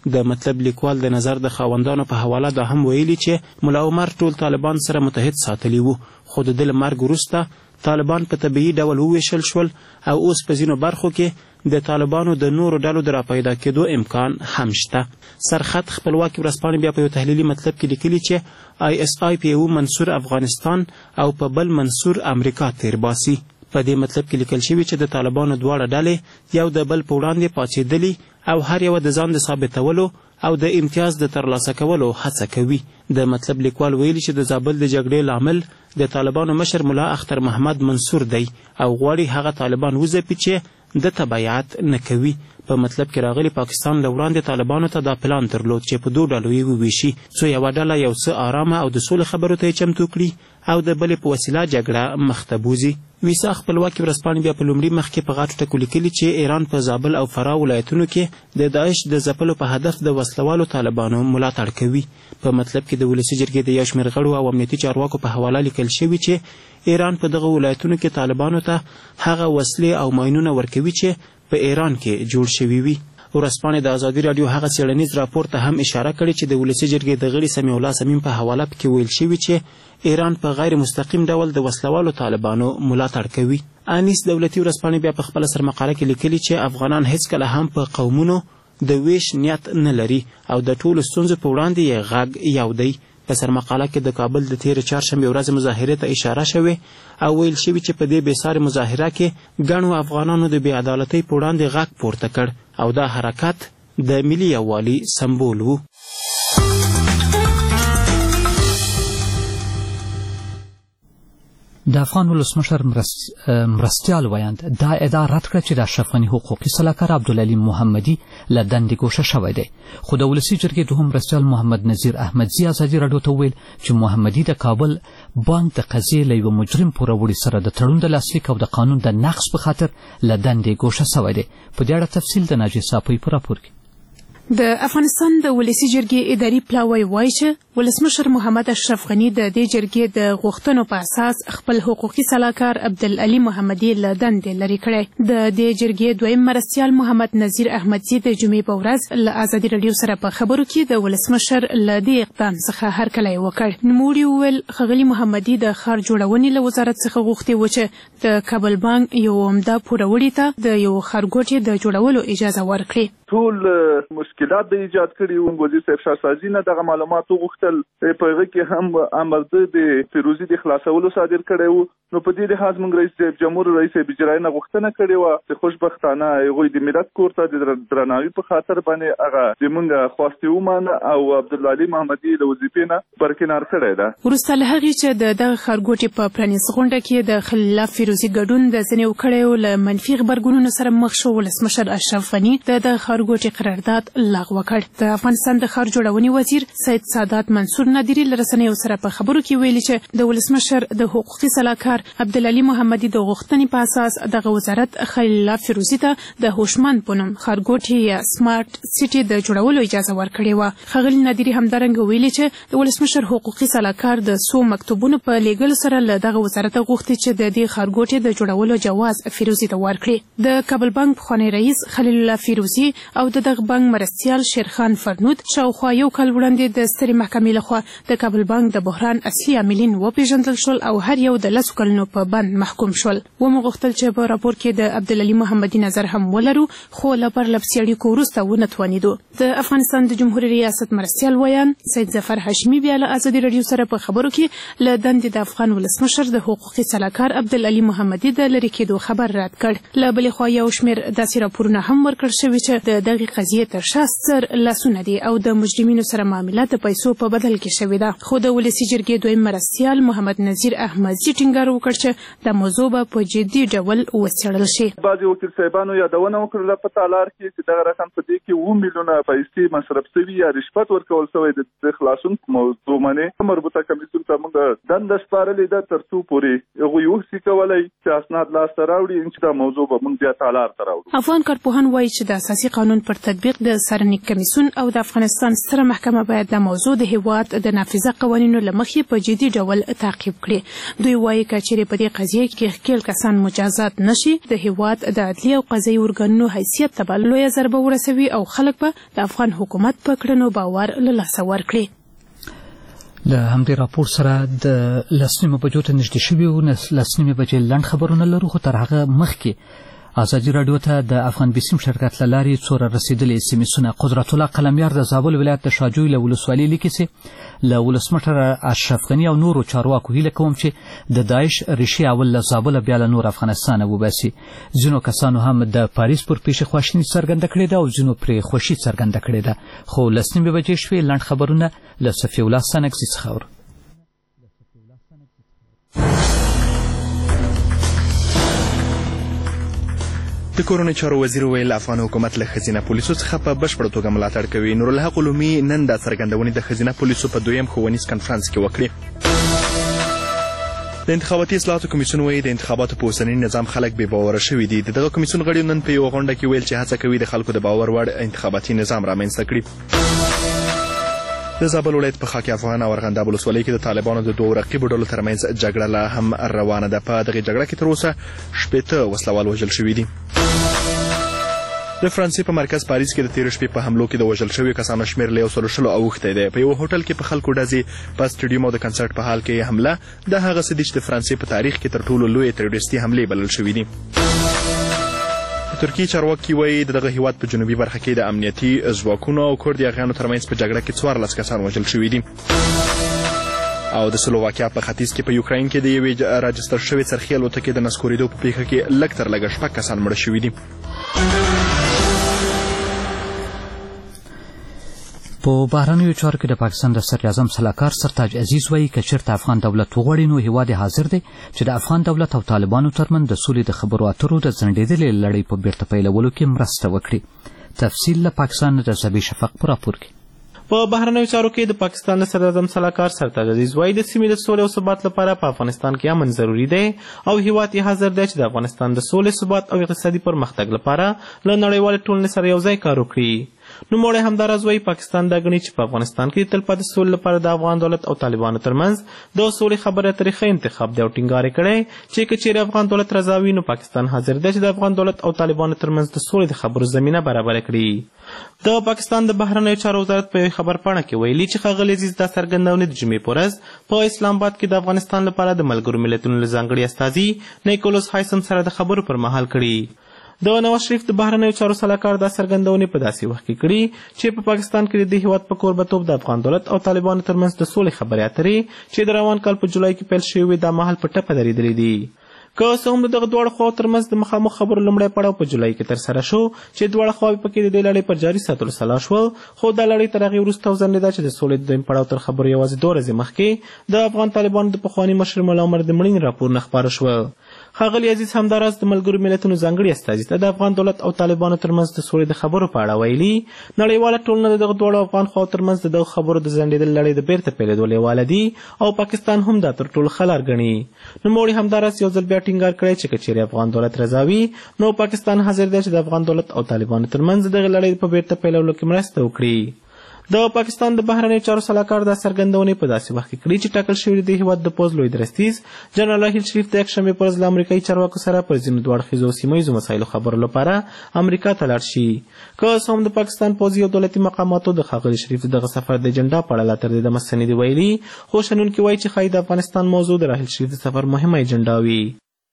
د مطلب لیکوال د نظر د خاوندانو په حواله دا هم ویلي چې ملا عمر ټول طالبان سره متحد ساتلی وو، خو د ده له مرګ وروسته طالبان په طبیعي ډول وویشل شول او اوس په ځینو برخو کې د طالبانو د نورو ډلو د راپیدا کېدو امکان هم شته. سرخط خپلواکي ورځپاڼې بیا په یو تحلیلي مطلب کې لیکلي چې ISI په یو منصور افغانستان او په بل منصور امریکا تیر باسي. په دې مطلب کې لیکل شوي چې د طالبانو دواړه ډلې یو د بل په وړاندې پاڅېدلي او هر یوه د ځان د ثابتولو او د امتیاز د ترلاسه کولو هڅه کوي. د مطلب لیکوال ویلي چې د زابل د جګړې لامل د طالبانو مشر ملا اختر محمد منصور دی او غواړي هغه طالبان وځپي چې د تبعیت نه کوي. په مطلب کې راغلی پاکستان له وړاندې طالبانو ته دا پلان درلود چې په 2 ډلو یې وویشي، څو یوه ډله یو څه آرامه او د سولې خبرو ته یې چمتو کړي او د بلې په وسیله جګړه مخ ته بوځي. ویسا خپلواکي ورځپاڼې بیا په لومړي مخ کې په غټو ټکو لیکلي چې ایران په زابل او فراه ولایتونو کې د داعش د ځپلو په هدف د وسلوالو طالبانو ملاتړ کوي. په مطلب کې د ولسي جرګې د یو شمېر غړو او امنیتي چارواکو په حواله لیکل شوي چې ایران په دغه ولایتونو کې طالبانو ته هغه وسلې او ماینونه ورکوي چې په ایران کې جوړ شوي وي. ورځپاڼې د ازادي راډیو هغه څېړنیز راپور ته هم اشاره کړې چې د ولسي جرګې د غړي سمیع الله سمیم په حواله پکې ویل شوي چې ایران په غیر مستقیم ډول د وسلوالو طالبانو ملاتړ کوي. انیس دولتي ورځپاڼې بیا په خپله سرمقاله کې لیکلي چې افغانان هیڅکله هم په قومونو د ویش نیت نه لري او د ټولو ستونزو په وړاندې یې غږ یو دی. په سرمقاله کې د کابل د تېرې چهارشنبې ورځې مظاهرې ته اشاره شوې او ویل شوي چې په دې بېسارې مظاهره کې ګڼو افغانانو د بې عدالتۍ په وړاندې غږ پورته کړ او دا حرکت د ملي یووالي سمبول و. د افغان ولسمشر مرستیال ویاند دا ادعا رد کړه چې د اشرف غني حقوقي سلاکار عبدالعلي محمدي له دندې ګوښه شوی دی، خو د ولسي جرګې دوهم مرستیال محمد نذیر احمدزي ازادي راډیو ته وویل چې محمدي د کابل بانک د قضیې له یوه مجرم پوروړي سره د تړون د لاسلیک او د قانون د نقض په خاطر له دندې ګوښه شوی دی. په دې اړه تفصیل د ناجیه صافۍ په راپور کې. د افغانستان د ولسي جرګې اداري پلاوی وایي چې ولسمشر محمد اشرف غني د دې جرګې د غوښتنو په اساس خپل حقوقي سلاکار عبدالعلي محمدي له دندې لرې کړی. د دې جرګې دویم مرستیال محمد نذیر احمدزي د جمعې په ورځ له ازادي راډیو سره په خبرو کې د ولسمشر له دې اقدام څخه هرکلی وکړ. نوموړي وویل ښاغلي محمدي د ښار جوړونې له وزارت څخه غوښتي و چې د کابل بانک یو عمده پوروړي ته د یو ښارګوټي د جوړولو اجازه ورکړي. ټول مشکلات د ایجاد کړي وو. وزیر صاحب شاه نه دغه معلومات وغوښتل، په هغه کې هم امر د فیروزي د خلاصولو صادر کړی وو. نو په دې لحاظ موږ رئیس جمهور رئیس اجرایي نه غوښتنه کړې وه چې خوشبختانه هغوی د ملت کور ته د درناوي په خاطر باندې هغه زموږ خواستې ومانه او عبدالعلي محمدي له وظیفې نه برکنار کړی ده. وروسته له هغې چې د دغه ښارګوټي په پرانیست غونډه کې د خلیل الله فیروزي ګډون د ځینې کړیو له منفي غبرګونونو سره مخ شو، ولسمشر اشرف غني د دغه ښارګوټي قرارداد لغوه کړ. د افغانستان د ښار جوړونې وزیر سید سادات منصور نادري له رسنیو سره په خبرو کې ویلي چې د ولسمشر د حقوقي سلاکار عبدالعلي محمدي د غوښتنې په اساس دغه وزارت خلیل الله فیروزي ته د هوشمند په نوم ښارګوټي یا سمارټ سیټي د جوړولو اجازه ورکړې وه. ښاغلي نادري همدارنګه ویلي چې د ولسمشر حقوقي سلاکار د څو مکتوبونو په لیږلو سره له دغه وزارت غوښتي چې د دې ښارګوټي د جوړولو جواز فیروزي ته ورکړي. د کابل بانک پخوانی رئیس خلیل الله فیروزي او د دغه بانک مرستیال شیرخان فرنود شاوخوا یو کال وړاندې د سترې محکمې لخوا د کابل بانک د بحران اصلي عاملین وپېژندل شول او هر یو د 10 کلونو په بند محکوم شول. ومو غوښتل چې په راپور کې د عبدالعلي محمدي نظر هم ولرو، خو له پرلپسې اړیکو وروسته ونه توانېدو. د افغانستان د جمهوري ریاست مرستیال ویان سید ظفر هاشمي بیا له ازادي راډیو سره په خبرو کې له دندې د افغان ولسمشر د حقوقي سلاکار عبدالعلي محمدي د لرې کېدو خبر رد کړ. له بلې خوا یو شمېر داسې راپورونه هم ورکړل شوي چې د دغې قضیې تر شا ستر لاسونه دي او د مجرمینو سره معاملات د پیسو په بدل کې شوې ده. خو د ولسي جرګې دویم مرستیال محمد نذیر احمدزي ټینګار وکړ چې د موضوع به په جدي ډول وڅېړل شي. بعضې وکیل صاحبانو یادونه وکړله په تالار کې چې دغه رقم په دې کې 7 میلیونه پیسې مصرف شوي یا رشوت ورکول شوی د خلاصون موضوع باندې مربوطه کمیسیون ته موږ دنده سپارلې ده تر څو پورې هغوی وهڅې کولی چې اسناد لاسته راوړي چې دا موضوع به موږ بیا تالار ته راوړو. افغان کارپوهان وایي چې د اساسي قانون پر تطبیق د څارنې کمیسیون او د افغانستان ستره محکمه باید د موضوع د هیواد د نافذه قوانینو له مخې په جدي ډول تعقیب کړي. دوی وایي که چیرې په دې قضیه کې ښکېل کسان مجازات نشي د هیواد د عدلي او قضایي ارګانونو حیثیت ته به لویه ضربه ورسوي او خلک به د افغان حکومت په کړنو باور له لاسه ورکړي. له همدې راپور سره د 10:30 بجو ته نږدې شوي وو. 10:30 بجې لنډ خبرونه لرو، خو تر هغه مخکې ازادي راډیو ته د افغان بیسیم شرکت له لارې څو رسیدلي SMS قدرت الله قلمیار د زابل ولایت د شاجوی له ولسوالۍ لیکي چې له ولسمشر اشرف غني او نورو چارواکو هیله کوم چې د داعش ریښې اول له زابل بیا له نور افغانستان وباسي. ځینو کسانو هم د پاریس پر پیښې خواشیني څرګنده کړې ده او ځینو پرې خوښي څرګنده کړې ده. خو 10:30 بجې شوې. لنډ خبرونه له صفي الله سنګزي څخه اورو. د کورنۍ چارو وزیر ویل افغان حکومت له ښځینه پولیسو څخه په بشپړه توګه ملاتړ کوي. نورالحق علومي نن دا څرګندونې د ښځینه پولیسو په 2م ښوونیز کنفرانس کې وکړې. د انتخاباتي اصلاحاتو کمیسیون وایي د انتخاباتو په اوسني نظام خلک بې باوره شوي دي. دغه کمیسیون غړي نن په یوه غونډه کې ویل چې هڅه کوي د خلکو د باور وړ انتخاباتي نظام رامنځته کړي. د زابل ولایت په خاک افغان او ارغنداب ولسوالۍ کې د طالبانو د دوو رقیبو ډلو ترمنځ جګړه لا هم روانه ده. په دغې جګړه کې تر اوسه 80 وسلوال وژل شوي دي. د فرانسې په مرکز پاریس کې د تېرې شپې په حملو کې د وژل شویو کسانو شمېر له 160 اوښتی دی. په یوه هوټل کې په خلکو ډزې، په سټیډیوم او د کنسرټ په حال کې حمله د هغه څه دي چې د فرانسې په تاریخ کې تر ټولو لویې تروریستي حملې بلل شوي دي. ترکیې چارواکي وایي دغه هیواد په جنوبي برخه کې د امنیتي ځواکونو او کورد یاغیانو ترمنځ په جګړه کې 14 کسان وژل شوي دي. او د سلوواکیا په ختیځ کې په یوکراین کې د یوې راجستر شوې څرخي الوتکې د نسکورېدو په پیښه کې لږ تر لږه 6 کسان مړه شوي دي. په بهرنیو چارو کې د پاکستان د صدراعظم سلاکار سرتاج عزیز وایي که چېرته افغان دولت وغواړي نو هیواد یې حاضر دی چې د افغان دولت او طالبانو ترمنځ د سولې د خبرو اترو د ځنډېدلې لړۍ په بیرته پیلولو کې مرسته وکړي. تفصیل له پاکستان د زبی شفق په راپور کې. په بهرنیو چارو کې د پاکستان د صدراعظم سلاکار سرتاج عزیز وایي د سیمې د سولې او ثبات لپاره په افغانستان کې امن ضروري دی او هیواد یې حاضر دی چې د افغانستان د سولې، ثبات او اقتصادي پرمختګ لپاره له نړیوالې ټولنې سره یوځای کار وکړي. نوموړی همداراز وایي پاکستان دا ګڼي چې په افغانستان کې د تلپاتې سولې لپاره د افغان دولت او طالبانو ترمنځ د سولې خبرې اترې ښه انتخاب دی او ټینګار یې کړی چې که چیرې افغان دولت رضا وي نو پاکستان حاضر دی چې د افغان دولت او طالبانو ترمنځ د سولې د خبرو زمینه برابره کړي. د پاکستان د بهرنیو چارو وزارت په یوې خبرپاڼه کې ویلي چې ښاغلي عزیز دا څرګندونې د جمعې په ورځ په اسلام آباد کې د افغانستان لپاره د ملګرو ملتونو له ځانګړي استازي نیکولس هایسم سره د خبرو پر مهال کړي. د نواز شریف د بهرنیو چارو سلاکار دا څرګندونې په داسې وخت کې کړي چې په پاکستان کې د دې هیواد په کوربتوب د افغان دولت او طالبانو ترمنځ د سولې خبرې اترې چې د روان کال په جولای کې پیل شوې وې دا مهال په ټپه درېدلې دي. که څه هم د دغه دواړو خواو ترمنځ د مخامخ خبرو لومړی پړاو په جولای کې ترسره شو چې دواړه خواوې پکې د دې لړۍ پر جاري ساتلو سلا شول، خو دا لړۍ تر هغې وروسته وځنډېده چې د سولې د دویم پړاو تر خبرو یوازې 2 ورځې مخکې د افغان طالبانو د پخواني مشر ملا عمر د مړینې راپورونه خپاره شول. ښاغلي عزیز همداراز د ملګرو ملتونو ځانګړي استازي ته د افغان دولت او طالبانو ترمنځ د سولې د خبرو په اړه ویلي نړیواله ټولنه د دغه دواړو افغان خواو ترمنځ د دغو خبرو د ځنډېدلې لړۍ د بیرته پیلېدو لیواله دي او پاکستان هم دا تر ټولو ښه لار ګڼي. نوموړي همداراز یو ځل بیا ټینګار کړی چې که چیرې افغان دولت رضا وي نو پاکستان حاضر دی چې د افغان دولت او طالبانو ترمنځ دغه لړۍ په بیرته پیلولو کې مرسته وکړي. د پاکستان د بهرنیو چارو سلاکار دا څرګندونې په داسې وخت کې کړي چې ټاکل شوي د هیواد د پوځ لوی درستیز جنرال راحیل شریف د یکشنبې په ورځ له امریکایي چارواکو سره پر ځینو دوه اړخیزو او سیمه ییزو مسایلو خبرو لپاره امریکا ته لاړ شي. که څه هم د پاکستان پوځي او دولتي مقاماتو د ښاغلي شریف دغه سفر د اجنډا په اړه لا تر دې دمه څه نه دي ویلي، خو شنونکي وایي چې ښایي د افغانستان موضوع د راحیل شریف د سفر مهمه اجنډا وي.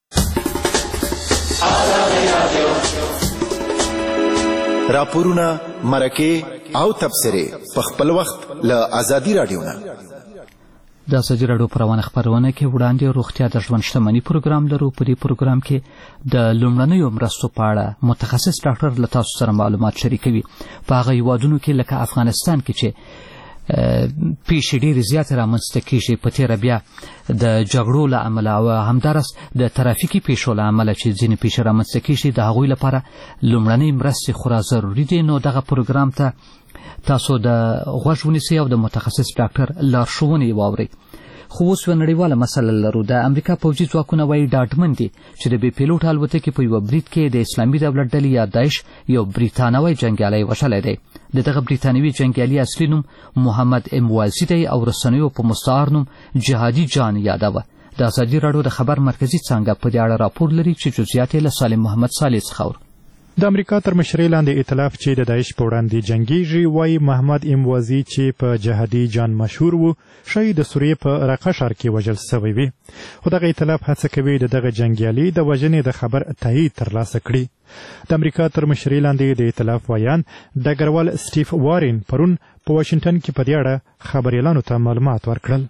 راپورونه، مرکې او تبصرې په خپل وخت له ازادي راډیو نه. د ازادي راډیو په روانه خپرونه کې وړاندې روغتیا د ژوند شتمني پروګرام لرو. په دې پروګرام کې د لومړنیو مرستو په اړه متخصص ډاکټر له تاسو سره معلومات شریکوي. په هغه هیوادونو کې لکه افغانستان کې چې پیښې ډېرې زیاتې رامنځته کېږي په تېره بیا د جګړو له امله او همداراز د ترافیکي پیښو له امله چې ځینې پیښې رامنځته کېږي د هغوی لپاره لومړنۍ مرستې خورا ضروري دي. نو دغه پروګرام ته تاسو د غوږ ونیسئ او د متخصص ډاکټر لارښوونې واورئ. خو اوس یوه نړیواله مسله لرو. د امریکا پوځي ځواکونه وایي ډاډمن دي چې د بې پیلوټ الوتکې په یوه برید کې د اسلامي دولت ډلې یا داعش یو بریتانوی جنګیالی وژلی دی. د دغه بریتانوي جنګیالي اصلي نوم محمد اموازي دی او رسنیو په مستعار نوم جهادي جان یادوه. د ازادي راډیو د خبر مرکزي څانګه په دې اړه راپور لري چې جزئیات یې له سالم محمد صالح څخه اورو. د امریکا تر مشرۍ لاندې ائتلاف چې د داعش په وړاندې جنګیږي وایي محمد اموازي چې په جهادي جان مشهور و ښایي د سوریې په رقه ښار کې وژل سوی وي. خو دغه ائتلاف هڅه کوي د دغه جنګیالي د وژنې د خبر تایید ترلاسه کړي. د امریکا تر مشرۍ لاندې د ائتلاف ویان ډګروال سټیف وارن پرون په واشنګټن کې په دې اړه خبریالانو ته معلومات ورکړل.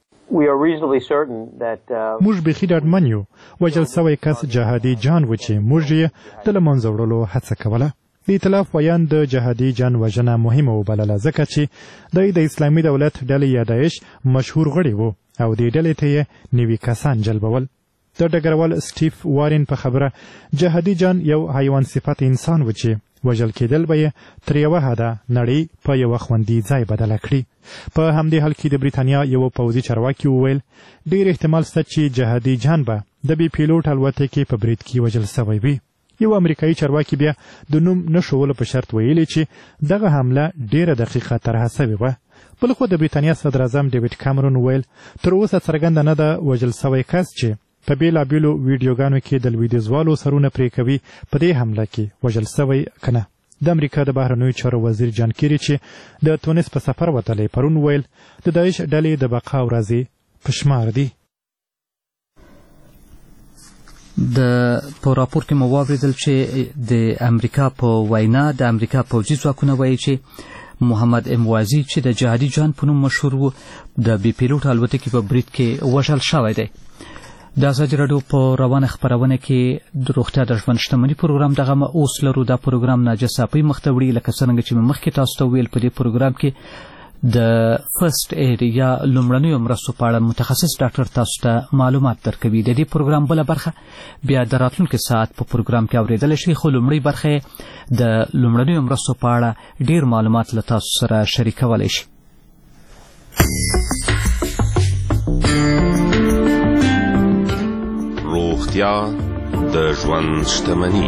موږ بیخي ډاډمن یو وژل سوی کس جهادي جان و چې موږ یې د له منځه وړلو هڅه کوله. د ائتلاف ویان د جهادي جان وژنه مهمه وبلله ځکه چې دی د اسلامي دولت ډلې یا داعش مشهور غړی و او دې ډلې ته یې نوي کسان جلبول. د ډګروال سټیف وارن په خبره جهادي جان یو حیوان صفت انسان و چې وژل کېدل به یې تر یوه حده نړۍ په یوه خوندي ځای بدله کړي. په همدې حال کې د بریتانیا یو پوځي چارواکي وویل ډېر احتمال شته چې جهادي جان به د بې پیلوټ الوتکې په برید کې وژل سوی وي. یو امریکایي چارواکي بیا د نوم نه ښودلو په شرط ویلي چې دغه حمله ډېره دقیقه طرحه سوې وه. بل خو د بریتانیا صدراعظم ډیوډ کامرون ویل تر اوسه څرګنده نه ده وژل سوی کس چې په بېلابېلو ویډیوګانو کې د لویدیځوالو سرونه پرې کوي په دې حمله کې وژل سوی که نه. د امریکا د بهرنیو چارو وزیر جان کیری چې د تونس په سفر وتلی پرون ویل د داعش ډلې د بقا ورځې په شمار دي. په راپور کې مو واورېدل چې د امریکا په وینا د امریکا پوځي ځواکونه وایي چې محمد اموازي چې د جهادي جان په نوم مشهور و د بې پیلوټ الوتکې په برید کې وژل شوی دی. د ازادي راډیو په روانه خپرونه کې د روغتیا د ژوند شتمني پروګرام دغه اوس لرو. دا پروګرام ناجیه صافۍ مخ ته وړي. لکه څرنګه چې مې مخکې تاسو ته وویل په دې پروګرام کې د فرست اید یا لومړنیو مرستو په اړه متخصص ډاکټر تاسو ته معلومات درکوي. د دې پروګرام بله برخه بیا د راتلونکي ساعت په پروګرام کې اورېدلی شي. خو لومړۍ برخه د لومړنیو مرستو په اړه ډېر معلومات له تاسو سره شریکولی شي. روغتیا د ژوند شتمني.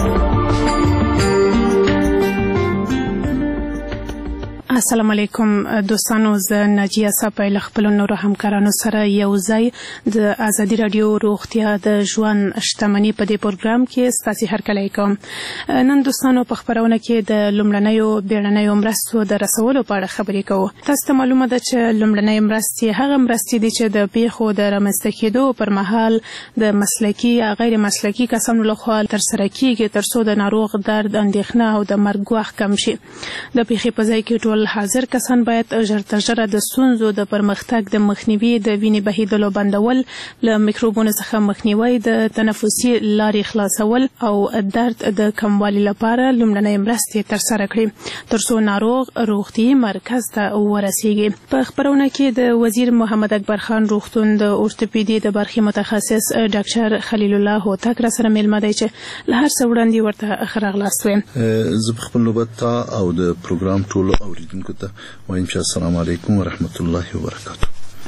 السلام علیکم دوستانو، زه ناجیه صافۍ له خپلو نورو همکارانو سره یو ځای د ازادي راډیو روغتیا د ژوند شتمني په دې پروګرام کې ستاسې هرکلی کوم. نن دوستانو په خپرونه کې د لومړنیو بیړنیو مرستو د رسولو په اړه خبرې کوو. تاسو ته معلومه ده چې لومړنۍ مرستې هغه مرستې دي چې د پیښو د رامنځته کېدو پر مهال د مسلکي یا غیر مسلکي کسانو لخوا ترسره کیږي تر څو د ناروغ درد، اندېښنه او د مرګ ګواښ کم شي. د پیښې په ځای کې ټول حاضر کسان باید ژر تر ژره د ستونزو د پرمختګ د مخنیوي، د وینې بهیدلو بندول، له میکروبونو څخه مخنیوي، د تنفسي لارې خلاصول او درد د کموالي لپاره لومړنۍ مرستې ترسره کړي تر څو ناروغ روغتیايي مرکز ته ورسیږي. په خپرونه کې د وزیر محمد اکبر خان روغتون د اورتوپیدي د برخې متخصص ډاکټر خلیل الله هوتک را سره مېلمه دی چې له هر څه وړاندې ورته ښه راغلاست وایم. زه په خپل نوبت ته او د پروګرام ټولو اوریدونکو ته وایم چې السلام علیکم ورحمت الله وبرکاته.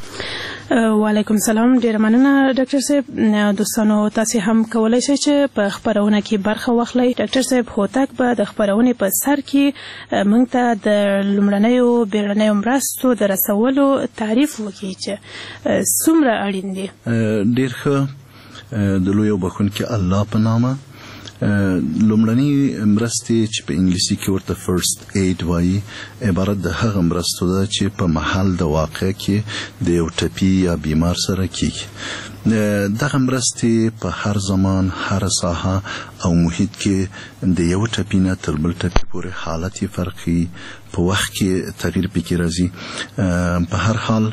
وعلیکم السلام. ډیره مننه ډاکټر صاحب. دوستانو تاسو هم کولای شئ چې په خپرونه کې برخه واخلئ. ډاکټر صاحب هوتک به د خپرونې په سر کې موږ ته د لومړنیو بیړنیو مرستو د رسولو تعریف وکړي چې څومره اړین دي. ډیر ښه. د لوی او بخښونکي الله په نامه لومړنۍ مرستې چې په انګلیسي کې ورته فرست اید وایي عبارت د هغه مرستو ده چې په محل د واقع کې د یو ټپي یا بیمار سره کیږي. دغه مرستې په هر زمان، هر ساحه او محیط کې د یو ټپي نه تر بل ټپي پورې حالت یې فرقي، په وخت کې تغییر پکې راځي. په هر حال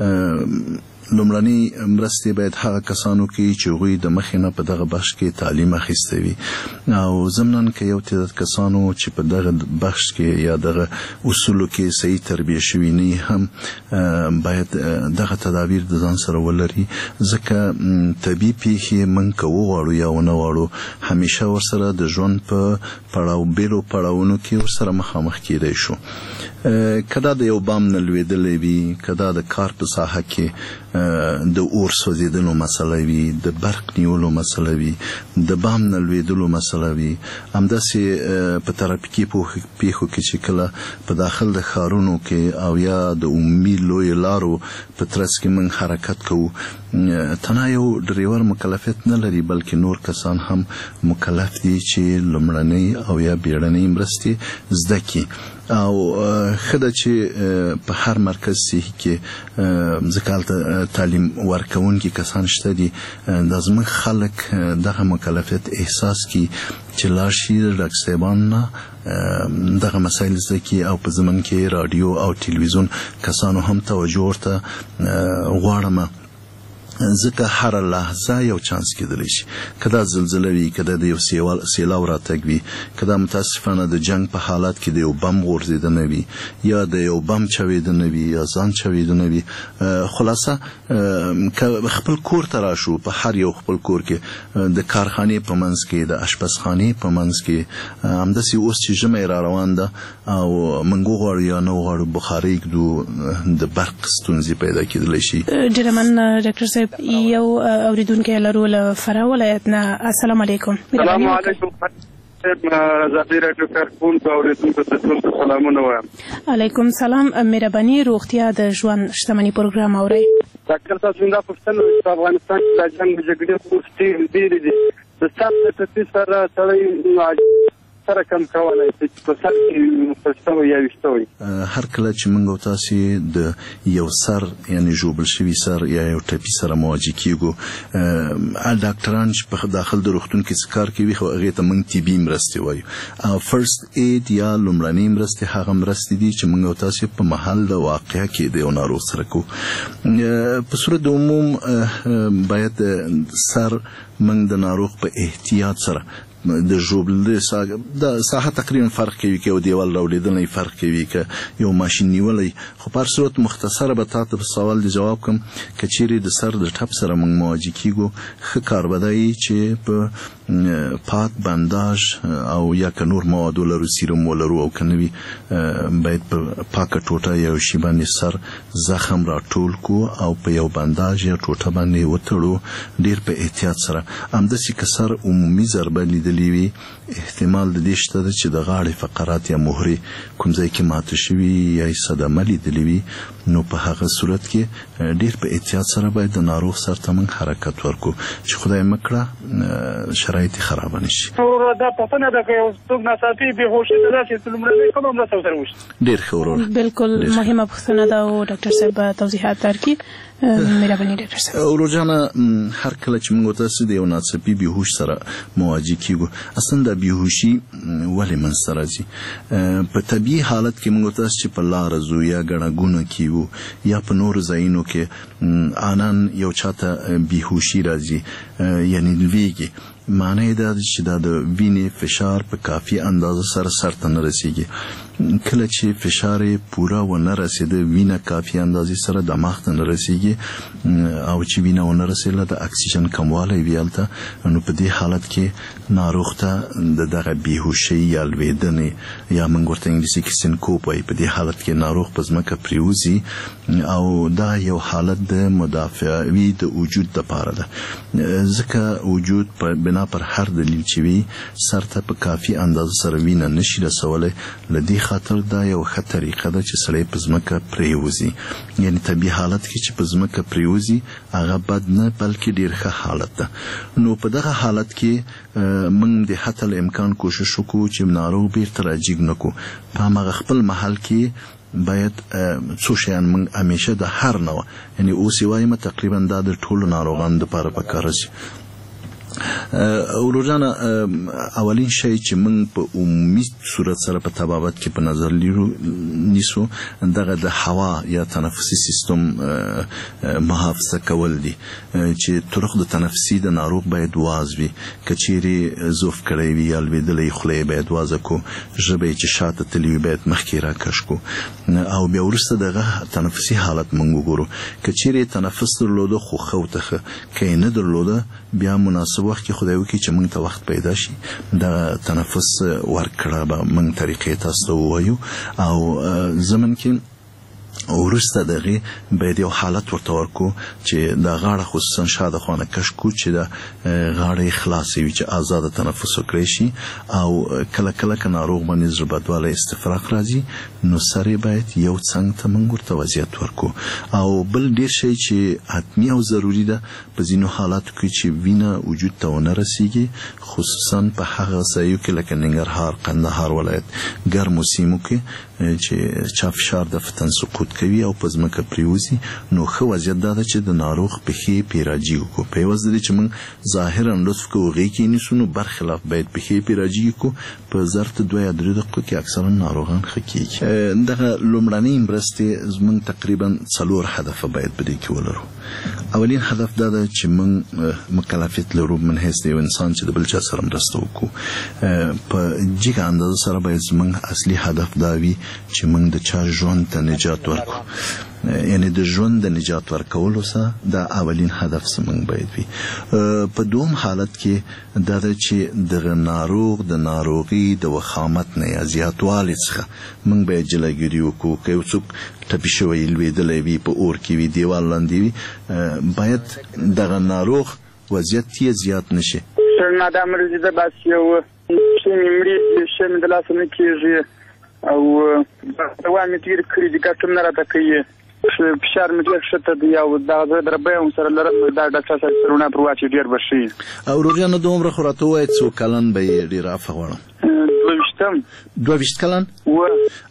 لومړنۍ مرستې باید هغه کسانو کې چې هغوی د مخې نه په دغه بخش کې تعلیم اخیستی وي او ضمناً که یو تعداد کسانو چې په دغه بخش کې یا دغه اصولو کې صحیح تربیه شوي نه هم باید دغه تدابیر د ځان سره ولري، ځکه طبي پیښې موږ که وغواړو یا ونه غواړو همیشه ورسره د ژوند په بیلو پړاوونو کې ورسره مخامخ کیدی شو. کدا د یو بام نه لوېدلی وي، کدا د کار په ساحه کې د اور سوځېدلو مسله وي، د برق نیولو مسله وي، د بام نه لوېدلو مسله وي، همداسې په ترافیکي پیښو کې چې کله په داخل د ښارونو کې او یا د عمومي لویو لارو په ترڅ کې موږ حرکت کوو، تنها یو ډریور مکلفیت نه لري بلکې نور کسان هم مکلف دي چې لومړنۍ او یا بیړنۍ مرستې زده کړي. او ښه ده چې په هر مرکز صحي کې ځکه هلته تعلیم ورکوونکي کسان شته دي، دا زموږ خلک دغه مکلفیت احساس کړي چې لاړ شي د ډاکټر صاحبانو نه دغه مسایل زده کړي. او په زمن کې رادیو او تلویزیون کسانو هم توجه ورته غواړم، ځکه هر لحظه یو چانس کېدلی شي، کدا زلزله وي، کدا د یو سیلاب راتګ وي، کدا متاسفانه د جنگ په حالات کې د یو بم غورځېدنه وي یا د یو بم چاودنه وي یا ځان چاودنه وي. خلاصه خپل کور ته راشو، په هر یو خپل کور کې د کارخانې په منځ کې، د اشپزخانې په منځ کې، همداسې اوس چې ژمی را روان ده او موږ وغواړو یا نه وغواړو بخارۍ ږدو، د برق ستونزې پیدا کېدلی شي. ډېره مننه ډاکټر صاحب. یو اوریدونکی لرو له فراه ولایت نه. السلام علیکم. السلام علیکم. ازادي راډیو کارکونکو اوریدونکو ته ټول سلامونه وایم. علیکم سلام. مهرباني روغتیا د ژوند شتمنۍ پروګرام اورئ. ډاکټر تاسو دا پوښتنه په افغانستان کې د جنگ جګړې پوښتنې ډېرې دي. د سات د تفصیل سره سره سره کم کولای چې په سر کې مستوي یا وشتوي. هر کله چې موږ تاسو د یو سر یعنی جوبل شوی سر یا یو ټپي سره مواجه کیږو، ډاکټران چې په داخل د روغتون کې کار کوي خو هغه ته موږ طبي مرستې وایو. فرست اید یا لومړنۍ مرستې هغه مرستې دي چې موږ تاسو په محل د واقعیا کې د یو ناروغ سره کوو. په صورت د عموم باید سر موږ د ناروغ په احتیاط سره د ژوبل د ساحه تقریبا فرق کوي که یو دیوال راولیدنی فرق کوي که یو ماشین نیولی. خو په هر صورت مختصره به تاسو په سوال د جواب کوم که چیرې د سر د ټپ سره موږ مواجه کیږو، ښه کار به دی چې په پاک بنداژ او یا که نور مواد ولرو، سیروم ولرو او که نه وي باید په پاکه ټوټه یا یو شي باندې سر زخم راټول کو او په یو بنداژ یا ټوټه باندې وتړو ډیر په احتیاط سره. همداسې که سر عمومي ضربه لیدلې وي، احتمال د دې شته ده چې د غاړې فقرات یا مهرې کوم ځای کې ماته شوي یا صدمه لیدلې وي، نو په هغه صورت کې ډیر په احتیاط سره باید د ناروغ سر ته موږ حرکت ورکو چې خدای مکړه شرایط خراب نشي. دا پوښتنه ده که یو څوک ناڅاپي بېهوشي ته راشي، لومړنۍ کومه مرسته ورسره وشي؟ ډېر ښه ورور، بالکل مهمه پوښتنه ده او ډاکټر صاحب توضیحات درکړي. مهرباني ډاکټر صاحب. ورورجانه هر کله چې موږ تاسو د یو ناڅاپي بېهوش سره مواجه کیږو، اصلا د بېهوشي ولې منځته راځي؟ په طبیعي حالت کې موږ تاسو چې په لاره ځو یا ګڼهګونه کیږو یا په نورو ځایونو کې آنان یو چاته بېهوشي راځي یعنی لویږي، معنی دا چې دا د وینې فشار په کافي اندازه سره سر ته نه رسیږي. کله چې فشار پوره ونه رسیده، وینه کافي اندازې سره دماغ ته نه رسیږي او چې وینه ونه رسیله د اکسیجن کموالی وي هلته، نو په دې حالت کې ناروغ ته د دغه بېهوشۍ یا لوېدنې یا موږ ورته انګلیسي کې سینکوپ وایي، په دې حالت کې ناروغ په ځمکه پریوځي او دا یو حالت د مدافعوي د وجود دپاره ده، ځکه وجود بنا پر هر دلیل چې وي سر ته په کافي اندازه سره وینه نشي رسولی. له دې خاطر دا یو ښه طریقه ده چې سړی په ځمکه پریوځي، یعنی طبیعي حالت کې چې په ځمکه پریوځي هغه بد نه بلکې ډېر ښه حالت ده. نو په دغه حالت کې موږ د حتی الامکان کوشش وکړو چې ناروغ بیرته راجګ نه کړو. په هماغه خپل محل کې باید څو شیان موږ همیشه د هر نوع یعنی اوس یې وایم تقریبا دا د ټولو ناروغانو دپاره پکار شي. ورورجانه اولین شی چې موږ په عمومي صورت سره په طبابت کې په نظر نیسو دغه د هوا یا تنفسي سیستم محافظه کول دي، چې طرق د تنفسي د ناروغ باید واز وي، که چیرې ضعف کړی وي یا لوېدلی خوله یې باید وازه کو، ژبه یې چې شاته تللي وي باید مخکې راکش کو او بیا وروسته دغه تنفسي حالت موږ وګورو. که چیرې تنفس درلوده خو ښه وتښه، که یې نه درلوده بیا مناسب مناسب وخت کې خدای وکړي چې موږ ته وخت پیدا شي د تنفس ورکړه به موږ طریقې تاسو ته ووایو او زمن کې ورسته دغه باید یو حالت ورته ورکو چې د غاړه خصوصا شاده خانه کش کو چې د غاړې خلاصي وي چې آزاد تنفس وکړي شي او کله کله که ناروغ باندې زړه بدواله استفراغ راځي نو سره باید یو څنګه ته موږ ورته وضعیت ورکو او بل ډیر شی چې حتمی او ضروری ده په ځینو حالاتو کې چې وینه وجود ته ونه رسیږي خصوصا په هغه ځایو کې لکه ننګرهار قندهار ولایت ګرمو سیمو کې چې چا فشار د فتن سقوط کوي او په ځمکه پریوزي نو ښه وضعیت دا ده چې د ناروغ پښې پیراجي وکړو په عوض دی چې موږ ظاهرا لطف کوو غې کې نیسو نو برخلاف باید پښې پیراجي وکړو په ظرف 2 یا 3 دقیقو کې اکثرا ناروغان ښه کېږي دغه لومړنۍ مرستې زموږ تقریبا 4 هدف باید په دې کې ولرو. اولین هدف دا ده چې موږ مکلفیت لرو من حیث یو انسان چې د بل چا سره مرسته وکړو په جګه اندازه سره باید زموږ اصلي هدف دا وي چې موږ د چا ژوند ته نجات ورکړو یعنی د ژوند د نجات ورکولو سره دا اولین هدف زموږ باید وي. په دوم حالت کې دا ده چې د ناروغ د ناروغي د وخامت نه یا زیاتوالي څخه موږ باید جلوګیري وکړو که یو څوک ټپي شوی لوېدلی وي په اور کې وي دیوال لاندې وي باید دغه ناروغ وضعیت یې زیات نشي. دا مرض ده بس یو شی مې مري شی مې د لاسه نه کېږي او دوا مې تیر کړي دي ګټه نه راته کوي فشار مې ډېر ښه دی او دا زه دربه هم سره لرم دا ډاکټر صاحب سرونه پر واچي ډېر بشي او روغیانو دومره خو راته وایي څو کلن به یې ډېر عفه غواړم 22 کلن و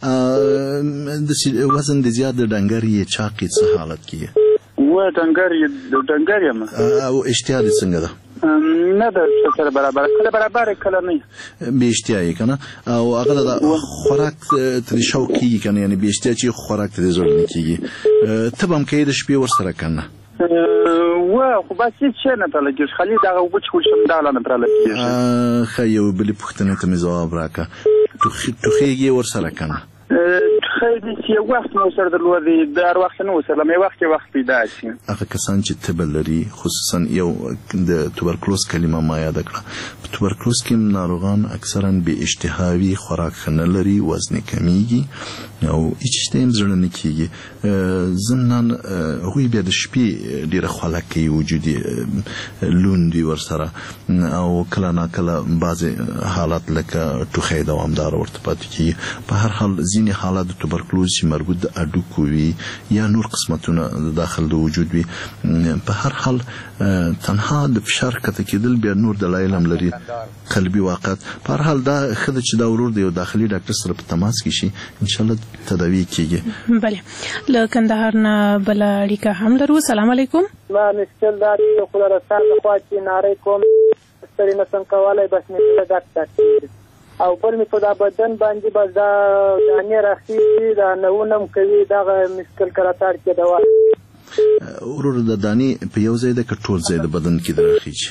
د وزن د زیات د ډنګر یې چاقي څه حالت کې و ډنګر یم او اشتها دې څنګه ده نه ده سره برابر کله نه به اشتها یې کنه او هغه د خوراک تر شوق کیږي کنه یعنی به اشتها چې خوراک ته ضرورت نه کیږي ته هم کې د شپې ورسره کنه و خو بس څه نه تل کې خالي دا وګ چې شم دا نه تر لکه خیو بلی پښتنه ته جواب راکا توخیږي ورسره کنه خیلی چې وخت نو سره درلودي د وخت نو سره مې وخت پیدا شي هغه کسان چې تبه لري خصوصا یو د توبرکلوز کلمه ما یاد کړه په توبرکلوز کې ناروغان اکثرا به اشتهاوي خوراک خنه لري وزن کمیږي او هیڅ تیم زړه نه کیږي زمنان هغوی بیا د شپې ډیره خلکې وجودي لوندي ورسره او کله نا کله بعض حالات لکه ټوخی دوامدار ورته پاتې کیږي. په هر حال ځینې حالات د توبرکلوز چې مربوط د اډوکو وي یا نور قسمتونه د داخل د وجود وي په هر حال تنها د فشار کته کېدل بیا نور دلایل هم لري قلبي واقعات. په هر حال دا خدای چې دا ورور دی او داخلي ډاکټر سره په تماس کې شي ان شاء الله تداوی کیږي. بله له کندهار نه بل اړیکه هم لرو. السلام علیکم. ما مشکل دا دی خو راستان خو چې ناری کوم ستړي نه څنګه کولای بس مې ډاکټر او بل می په دا بدن باندې بس دا دانې راخي دا نوونم کوي دا مشکل کراتار کې دوا ورور د دانې په یو ځای د کټول ځای د بدن کې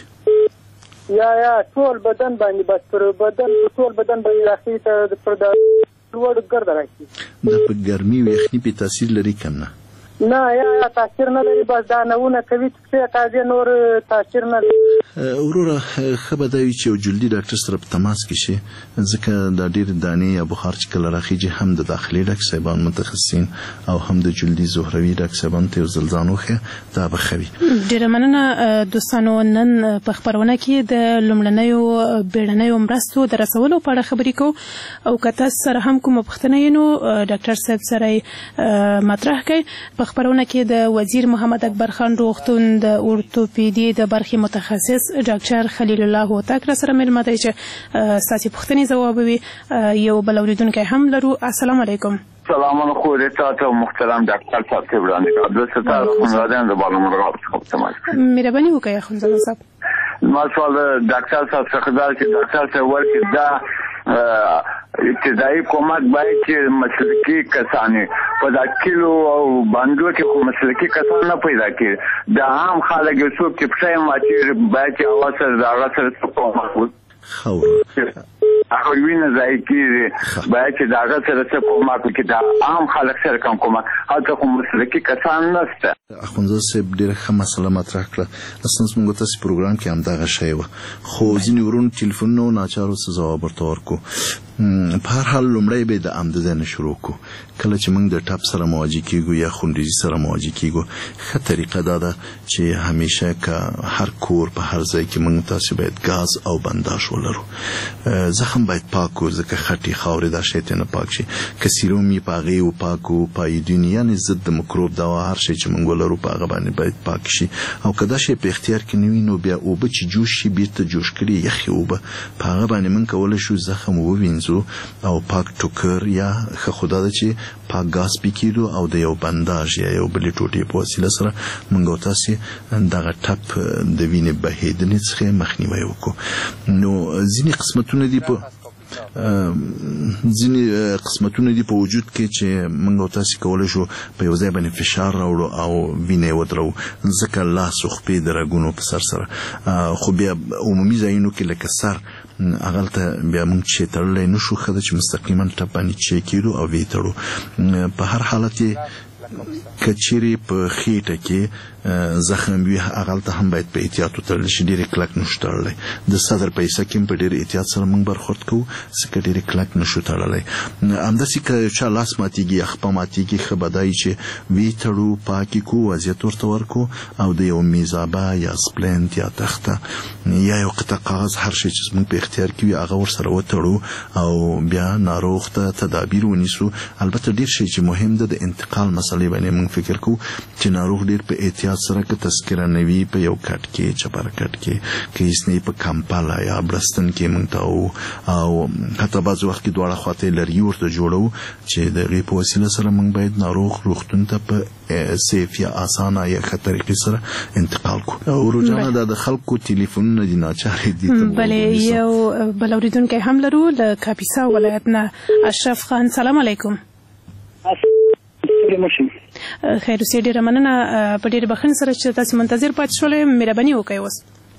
راخي یا ټول بدن باندې بس پر بدن ټول بدن باندې راخي ته پر دا لوړ ګرځي راخي د په ګرمي او یخني په تاثیر لري کنه نه یا تاثیر نه لري بس دا نوونه کوي چې تازه نور تاثیر نه لري. وروره خبر دی چې جلدی ډاکټر سره په تماس کې شي ځکه د ډیر دانې یا بخار چې کله راخیږي هم د داخلي ډاکټر صاحبان متخصصین او هم د جلدی زهروي ډاکټر صاحبان ته زلزان وخه دا بخوي. ډیر مننه دوستانو. نن په خبرونه کې د لومړنیو بیړنیو مرستو د رسولو په اړه خبرې کوو او کته سره هم کوم پوښتنه نو ډاکټر صاحب سره مطرح کوي. په خبرونه کې د وزیر محمد اکبر خان روغتون د اورتوپیدي د برخې متخصص ډاکټر خلیل الله هوتک سره ملمه دی چې ستاسو پوښتنې ځوابوي. یو بل اوریدونکی هم لرو. السلام علیکم. سلام علیکم تاسو محترم ډاکټر صاحب ته وړاندې عبدالستار خنزاده د بالامر راوړم تمام مهرباني وکړئ خنزاده صاحب. ماشاءالله ډاکټر صاحب څخه دا چې ډاکټر صاحب ورکه دا ابتدایي کومک باید چې مسلکي کسانې په دا کیلو او باندې کې خو مسلکي کسان نه پیدا کړي دا عام خلک یو څوک چې پښې ماتي باید چې اواز سره دا سره کومک هغه وینه ځای کیږي باید چې دا هغه سره څه کومک وکړي دا عام خلک سره کوم کومک هلته خو مسلکي کسان نشته. اخوندزاده صاحب ډېره ښه مسله مطرح کړه. اصلا موږ تاسو پروګرام کې هم دغه شی وه خو ځینې ورونو ټلیفونونه و ناچارو څه ځواب ورته ورکړو. په هر حال لومړی به د عمده ځای نه شروع کړو. کله چې موږ د ټپ سره مواجه کیږو یا خونریزي سره مواجه کیږو ښه طریقه دا ده چې همیشه که هر کور په هر ځای کې موږ تاسو باید ګاز او بنداژ ولرو. زخم باید پاک کړو ځکه خټې خاورې دا شی ترې نه پاک شي. که سیروم یې په هغې وپاکو پایډین یعنې ضد د مکروب دوا هر شی چې موږ ولرو په هغه باندې باید پاک شي. او که دا شی په اختیار کې نه وي نو بیا اوبه چې جوش شي بیرته جوش کړي یخې اوبه په هغه باندې موږ کولی شو زخم ووینځو او پاک ټوکر یا ښه خو دا ده چې پاک ګاز پې کېږدو او د یو بنداژ یا یو بلې ټوټې په وسیله سره موږ او تاسې دغه ټپ د وینې بهېدنې څخه مخنیوی وکړو. نو ځینې قسمتونه دي په وجود کې چې موږ او تاسې کولی شو په یو ځای باندې فشار راوړو او وینه یې ودرو ځکه لاس او خپې د رګونو په سر سره. خو بیا عمومي ځایونو کې لکه سر هغلته بیا موږ چې تړلی نه شو ښه ده چې مستقیما ټپ باندې چې کېدو او ویې تړو. په هر حالت یې که چیرې په خېټه کې زخم وي هغلته هم باید په احتیاط وتړل شي. ډېرې کلک نشو تړلی. د صدر په حصه کې هم په ډېر احتیاط سره موږ برخورد کوو ځکه ډېرې کلک نشو تړلی. همداسې که یو چا لاس ماتېږي یا خپه ماتېږي ښه به دا وي چې ویې تړو پاکې کړو وضعیت ورته ورکړو او د یو میزابه یا سپلنټ یا تخته یا یو قطعه کاغذ هر شی چې زموږ په اختیار کې وي هغه ورسره وتړو او بیا ناروغ ته تدابیر ونیسو. البته ډېر شی چې مهم ده د انتقال مسلې باندې موږ فکر کوو چې ناروغ ډېر په احتیاط سره که تذکره نه وي په یو کټ کې چپرکټ کې که هیڅ نه په کمپاله یا بړستن کې موږ ته او حتی بعض وخت کې دواړه خواته لرګي ورته جوړو چې د هغې په وسیله سره موږ باید ناروغ روغتون ته په سیف یا اسانه یا ښه طریقې سره انتقال کړو. او روجانه دا د خلکو ټلیفونونه دي ناچارې دي. بلې یو بل اورېدونکی هم لرو له کاپیسا ولایت نه اشرف خان. سلام علیکم. خیر اوسې ډېره مننه په ډېرې بخښنې سره چې تاسې منتظر پاتې شولې مهرباني وکړئ. اوس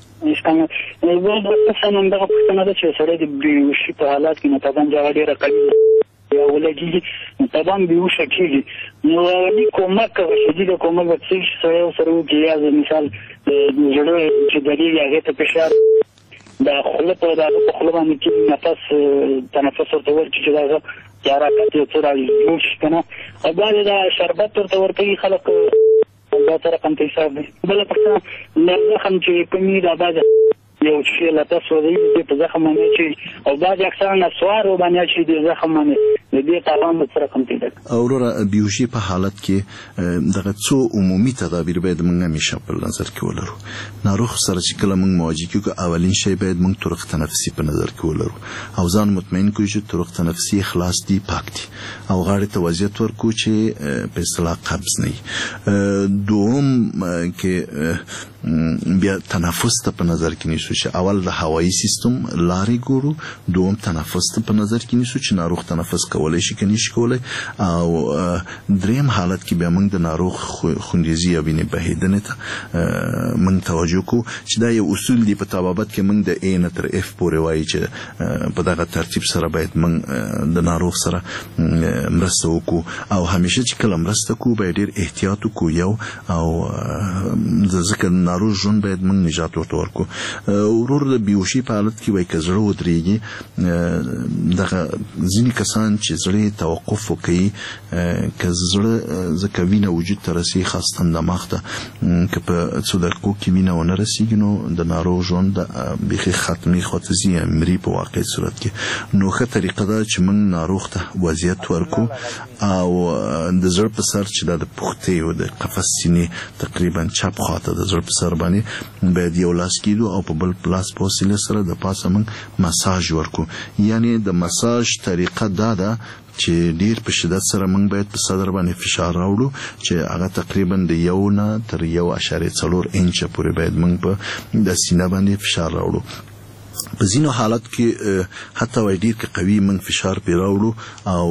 دغه پوښتنه ده چې سړی د بېهوشي په حالات کې نتابان جغه ډېره قوي یا ولګېږي نتابان بېهوشه کېږي نو اولي کومک شدیده کومک به څه شي سړی ورسره وکړي یا مثال زړه چې درېږي هغې ته فشار د خوله په خوله باندې کې تنفس ورته ورکړي چې دغه یا حرکت یو څه راجوړ شي که نه او بعد دا شربت ورته ورکوي خلک دا څه رقم ته حساب دی. بله پوښتنه زخم چې کوم وي دا بعد یو شی لته سوځي په زخم باندې اچوي او بعض اکثرا نسوار باندې اچوي د زخم باندې د دې تاوان څه رقم دی. او وروره بیهوشي په حالت کې دغه څو عمومي تدابیر باید موږ همیشه په نظر کې ولرو. ناروغ سره چې کله موږ مواجه کېږو اولین شی باید موږ طرق تنفسي په نظر کې ولرو او ځان مطمئن کړو چې طرق تنفسي خلاص دي پاک دي او غاړې ته وضعیت ورکړو چې په اصطلاح قبض نه وي. دوم کې بیا تنفس ته په نظر کې نیسو چې اول د هوایي سیستم لارې ګورو. دوم تنفس ته په نظر کې نیسو چې ناروغ تنفس کولی شي که نشي کولی. او دریم حالت کې بیا موږ د ناروغ خونریزي یا وینې بهېدنې ته موږ توجه کوو چې دا یو اصول دی په طبابت کې موږ د A نه تر F پورې وایي چې په دغه ترتیب سره باید موږ د ناروغ سره مرسته وکړو او همیشه چې کله مرسته کوو باید ډېر احتیاط وکړو یو او ځکه ناروغ ژوند باید موږ نجات ورته ورکړو. ورور د بیهوشي په حالت کې وایي که زړه ودرېږي دغه ځینې کسان چې زړه توقف وکوي که زړه ځکه وینه وجود ته رسي خاصتا دماغ ته که په څو دقیقو کې وینه ونه رسېږي نو د ناروغ ژوند بیخي ختمي خواته ځي یا مري په واقعي صورت کې. نو ښه طریقه ده چې موږ ناروغ ته وضعیت ورکړو او د زړه په سر چې دا د پښتۍ او د قفس سینې تقریبا چپ خواته د زړه په سر باندې باید یو لاس کېږدو او په بل لاس په وسیلې سره د پاسه موږ مساج ورکړو. یعنې د مساج طریقه دا ده چې ډیر په شدت سره موږ باید په صدر باندې فشار راوړو چې هغه تقریبا د 1 نه تر 1.4 انچه پورې باید موږ په د سینه باندې فشار راوړو. په ځینو حالت کې حتی وای ډیر کې قوي موږ فشار پې راوړو او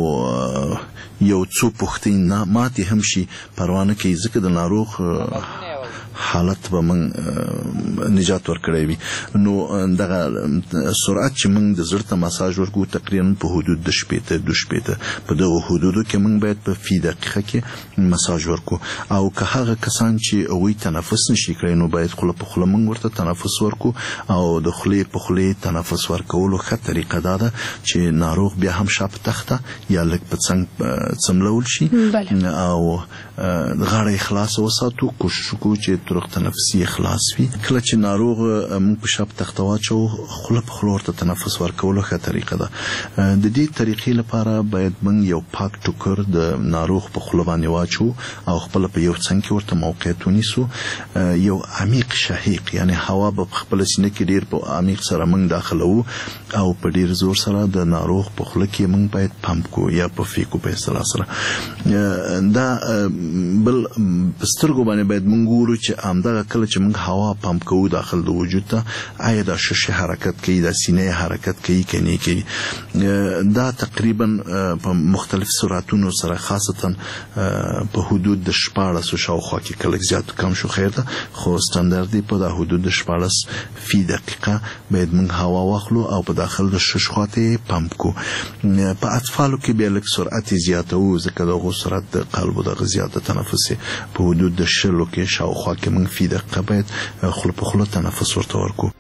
یو څو پوښتنې ماتې هم شي پروا نه کوي ځکه د ناروغ حالت به موږ نجات ورکړی وي. نو دغه سرعت چې موږ د زړه ته مساج ورکو تقریبا په حدود د 2 په دغه حدودو کې موږ باید په فی دقیقه کې مساج ورکو. او که هغه کسان چې هغوی تنفس نشي کړی نو باید خوله په خوله موږ ورته تنفس ورکو. او د خولې په خولې تنفس ورکولو ښه طریقه دا ده چې ناروغ بیا هم شا په تخته یا لږ په څنګ څملول شي او غاړه خلاص وساتو. کوشش وکړو چې طرق تنفسي خلاص وي. کله چې ناروغ موږ په شا په تخته واچو خوله په خوله ورته تنفس ورکولو ښه طریقه ده. د دې طریقې لپاره باید موږ یو پاک ټوکر د ناروغ په خوله باندې واچو او خپل په یو څنګ کې ورته موقعیت ونیسو. یو عمیق شهیق یعنی هوا به خپل سینې کې ډیر په عمیق سره موږ داخلو او په ډیر زور سره د ناروغ په خوله کې موږ باید پمپ کو یا په فیکو په اصطلاح سره. دا بل سترګو باندې باید موږ ګورو چې همدغه کله چې موږ هوا پمپ کوو داخل د وجود ته آیا دا ششه حرکت کوي، دا سینې حرکت کوي که نه کوي. دا تقریبا په مختلف سرعتونو سره خاصتا په حدود د 14 شاوخوا کې کله زیات کم شو خیر ده، خو ستاندردي په د حدود د 14 فی دقیقه باید موږ هوا واخلو او په داخل د شش خواته پمپ کو. په اطفالو کې بیا لږ سرعت زیاته وو ځکه دغه سرعت د قلب دغه زیاته تنفسي په حدود د 10 کې شاوخوا کې موږ فی دقیقه باید خوله په خوله تنفس ورته ورکو.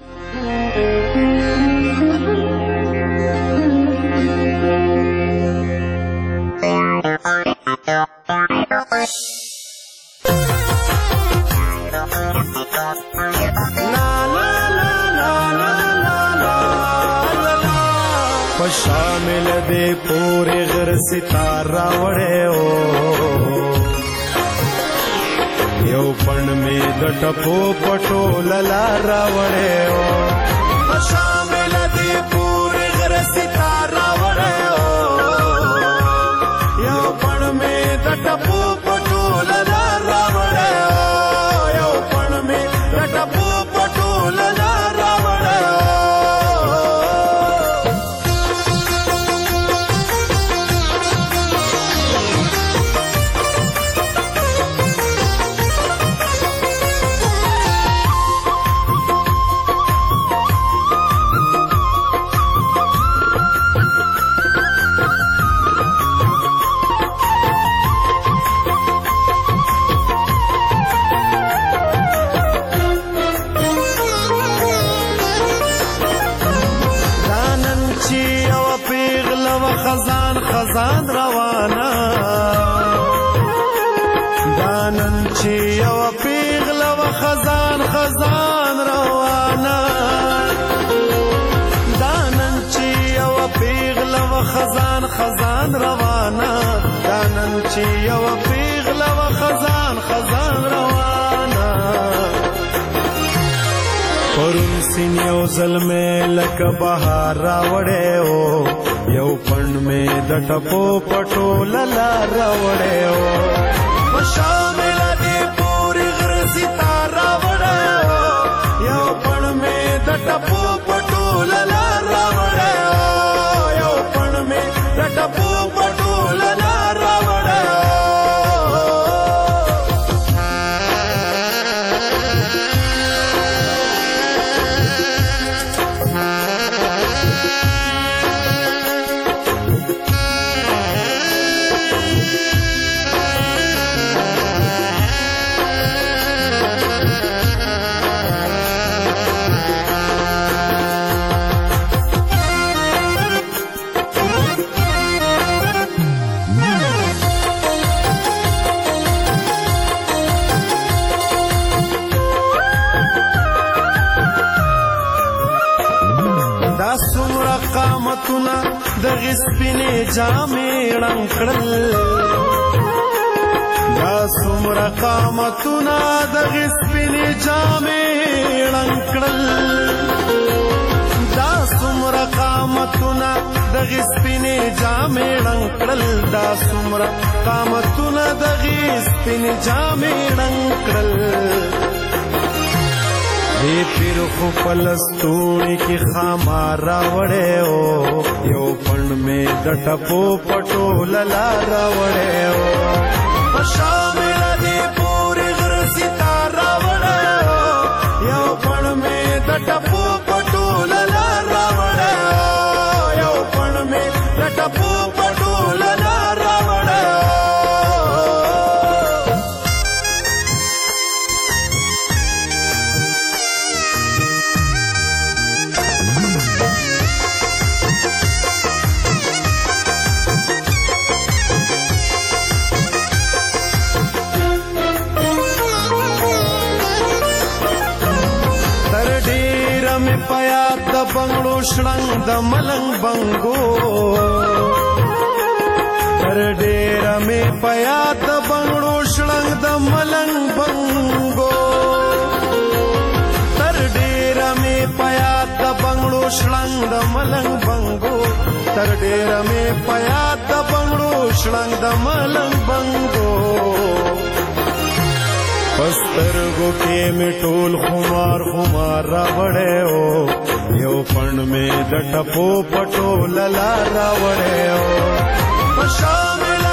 شامل دے پورے غر ستارہ وڑے ہو یو پن میں دٹپو پٹو للارا وڑے ہو. شامل دے پورے غر ستارہ وڑے ہو یو پن میں دٹپو پٹو للارا وڑے ہو. یو پن میں دٹپو پٹو للارا وڑے ہو. خزان روانا دانن چی یو پیغل و خزان روانا دانن چی یو پیغل و خزان روانا دانن چی یو پیغل و خزان روانا. پرون سین یو ظلمے لک بہار راوڑے ہو یو پن میں دٹپو پٹو للا راوڑے ہو. شامل دے پوری غر ستارہ وڑے ہو یو پن میں دٹپو پٹو للا راوڑے ہو. یو پن میں دٹپو پٹو للا راوڑے ہو. قامتنا د غسپینې جامې رنګ کړل دا څومره قامتنا د غسپینې جامې رنګ کړل دا څومره قامتنا د غسپینې جامې رنګ کړل دا څومره قامتنا د غسپینې جامې رنګ کړل. دی پیر خو پلستوڑی کی خامارا وڑے ہو یو پن میں دٹپو پٹو للارا وڑے ہو. شامل دی پوری غر ستارہ وڑے یو پړ مې د ټپو پټول لار راوړې یو پړ مې د ټپو پټول لار راوړې پیاد د بنگړو شړنګ د ملنګ بنګو تر ډیره مې پیاد د بنگړو شړنګ د ملنګ بنګو تر ډیره مې پیاد د بنگړو شړنګ د ملنګ بنګو تر ډیره مې پیاد د بنگړو شړنګ د ملنګ بنګو پسترګو کې مې ټول خمار خمار راوړې او یو پړ مې د ټپو پټو للا راوړې او په شامل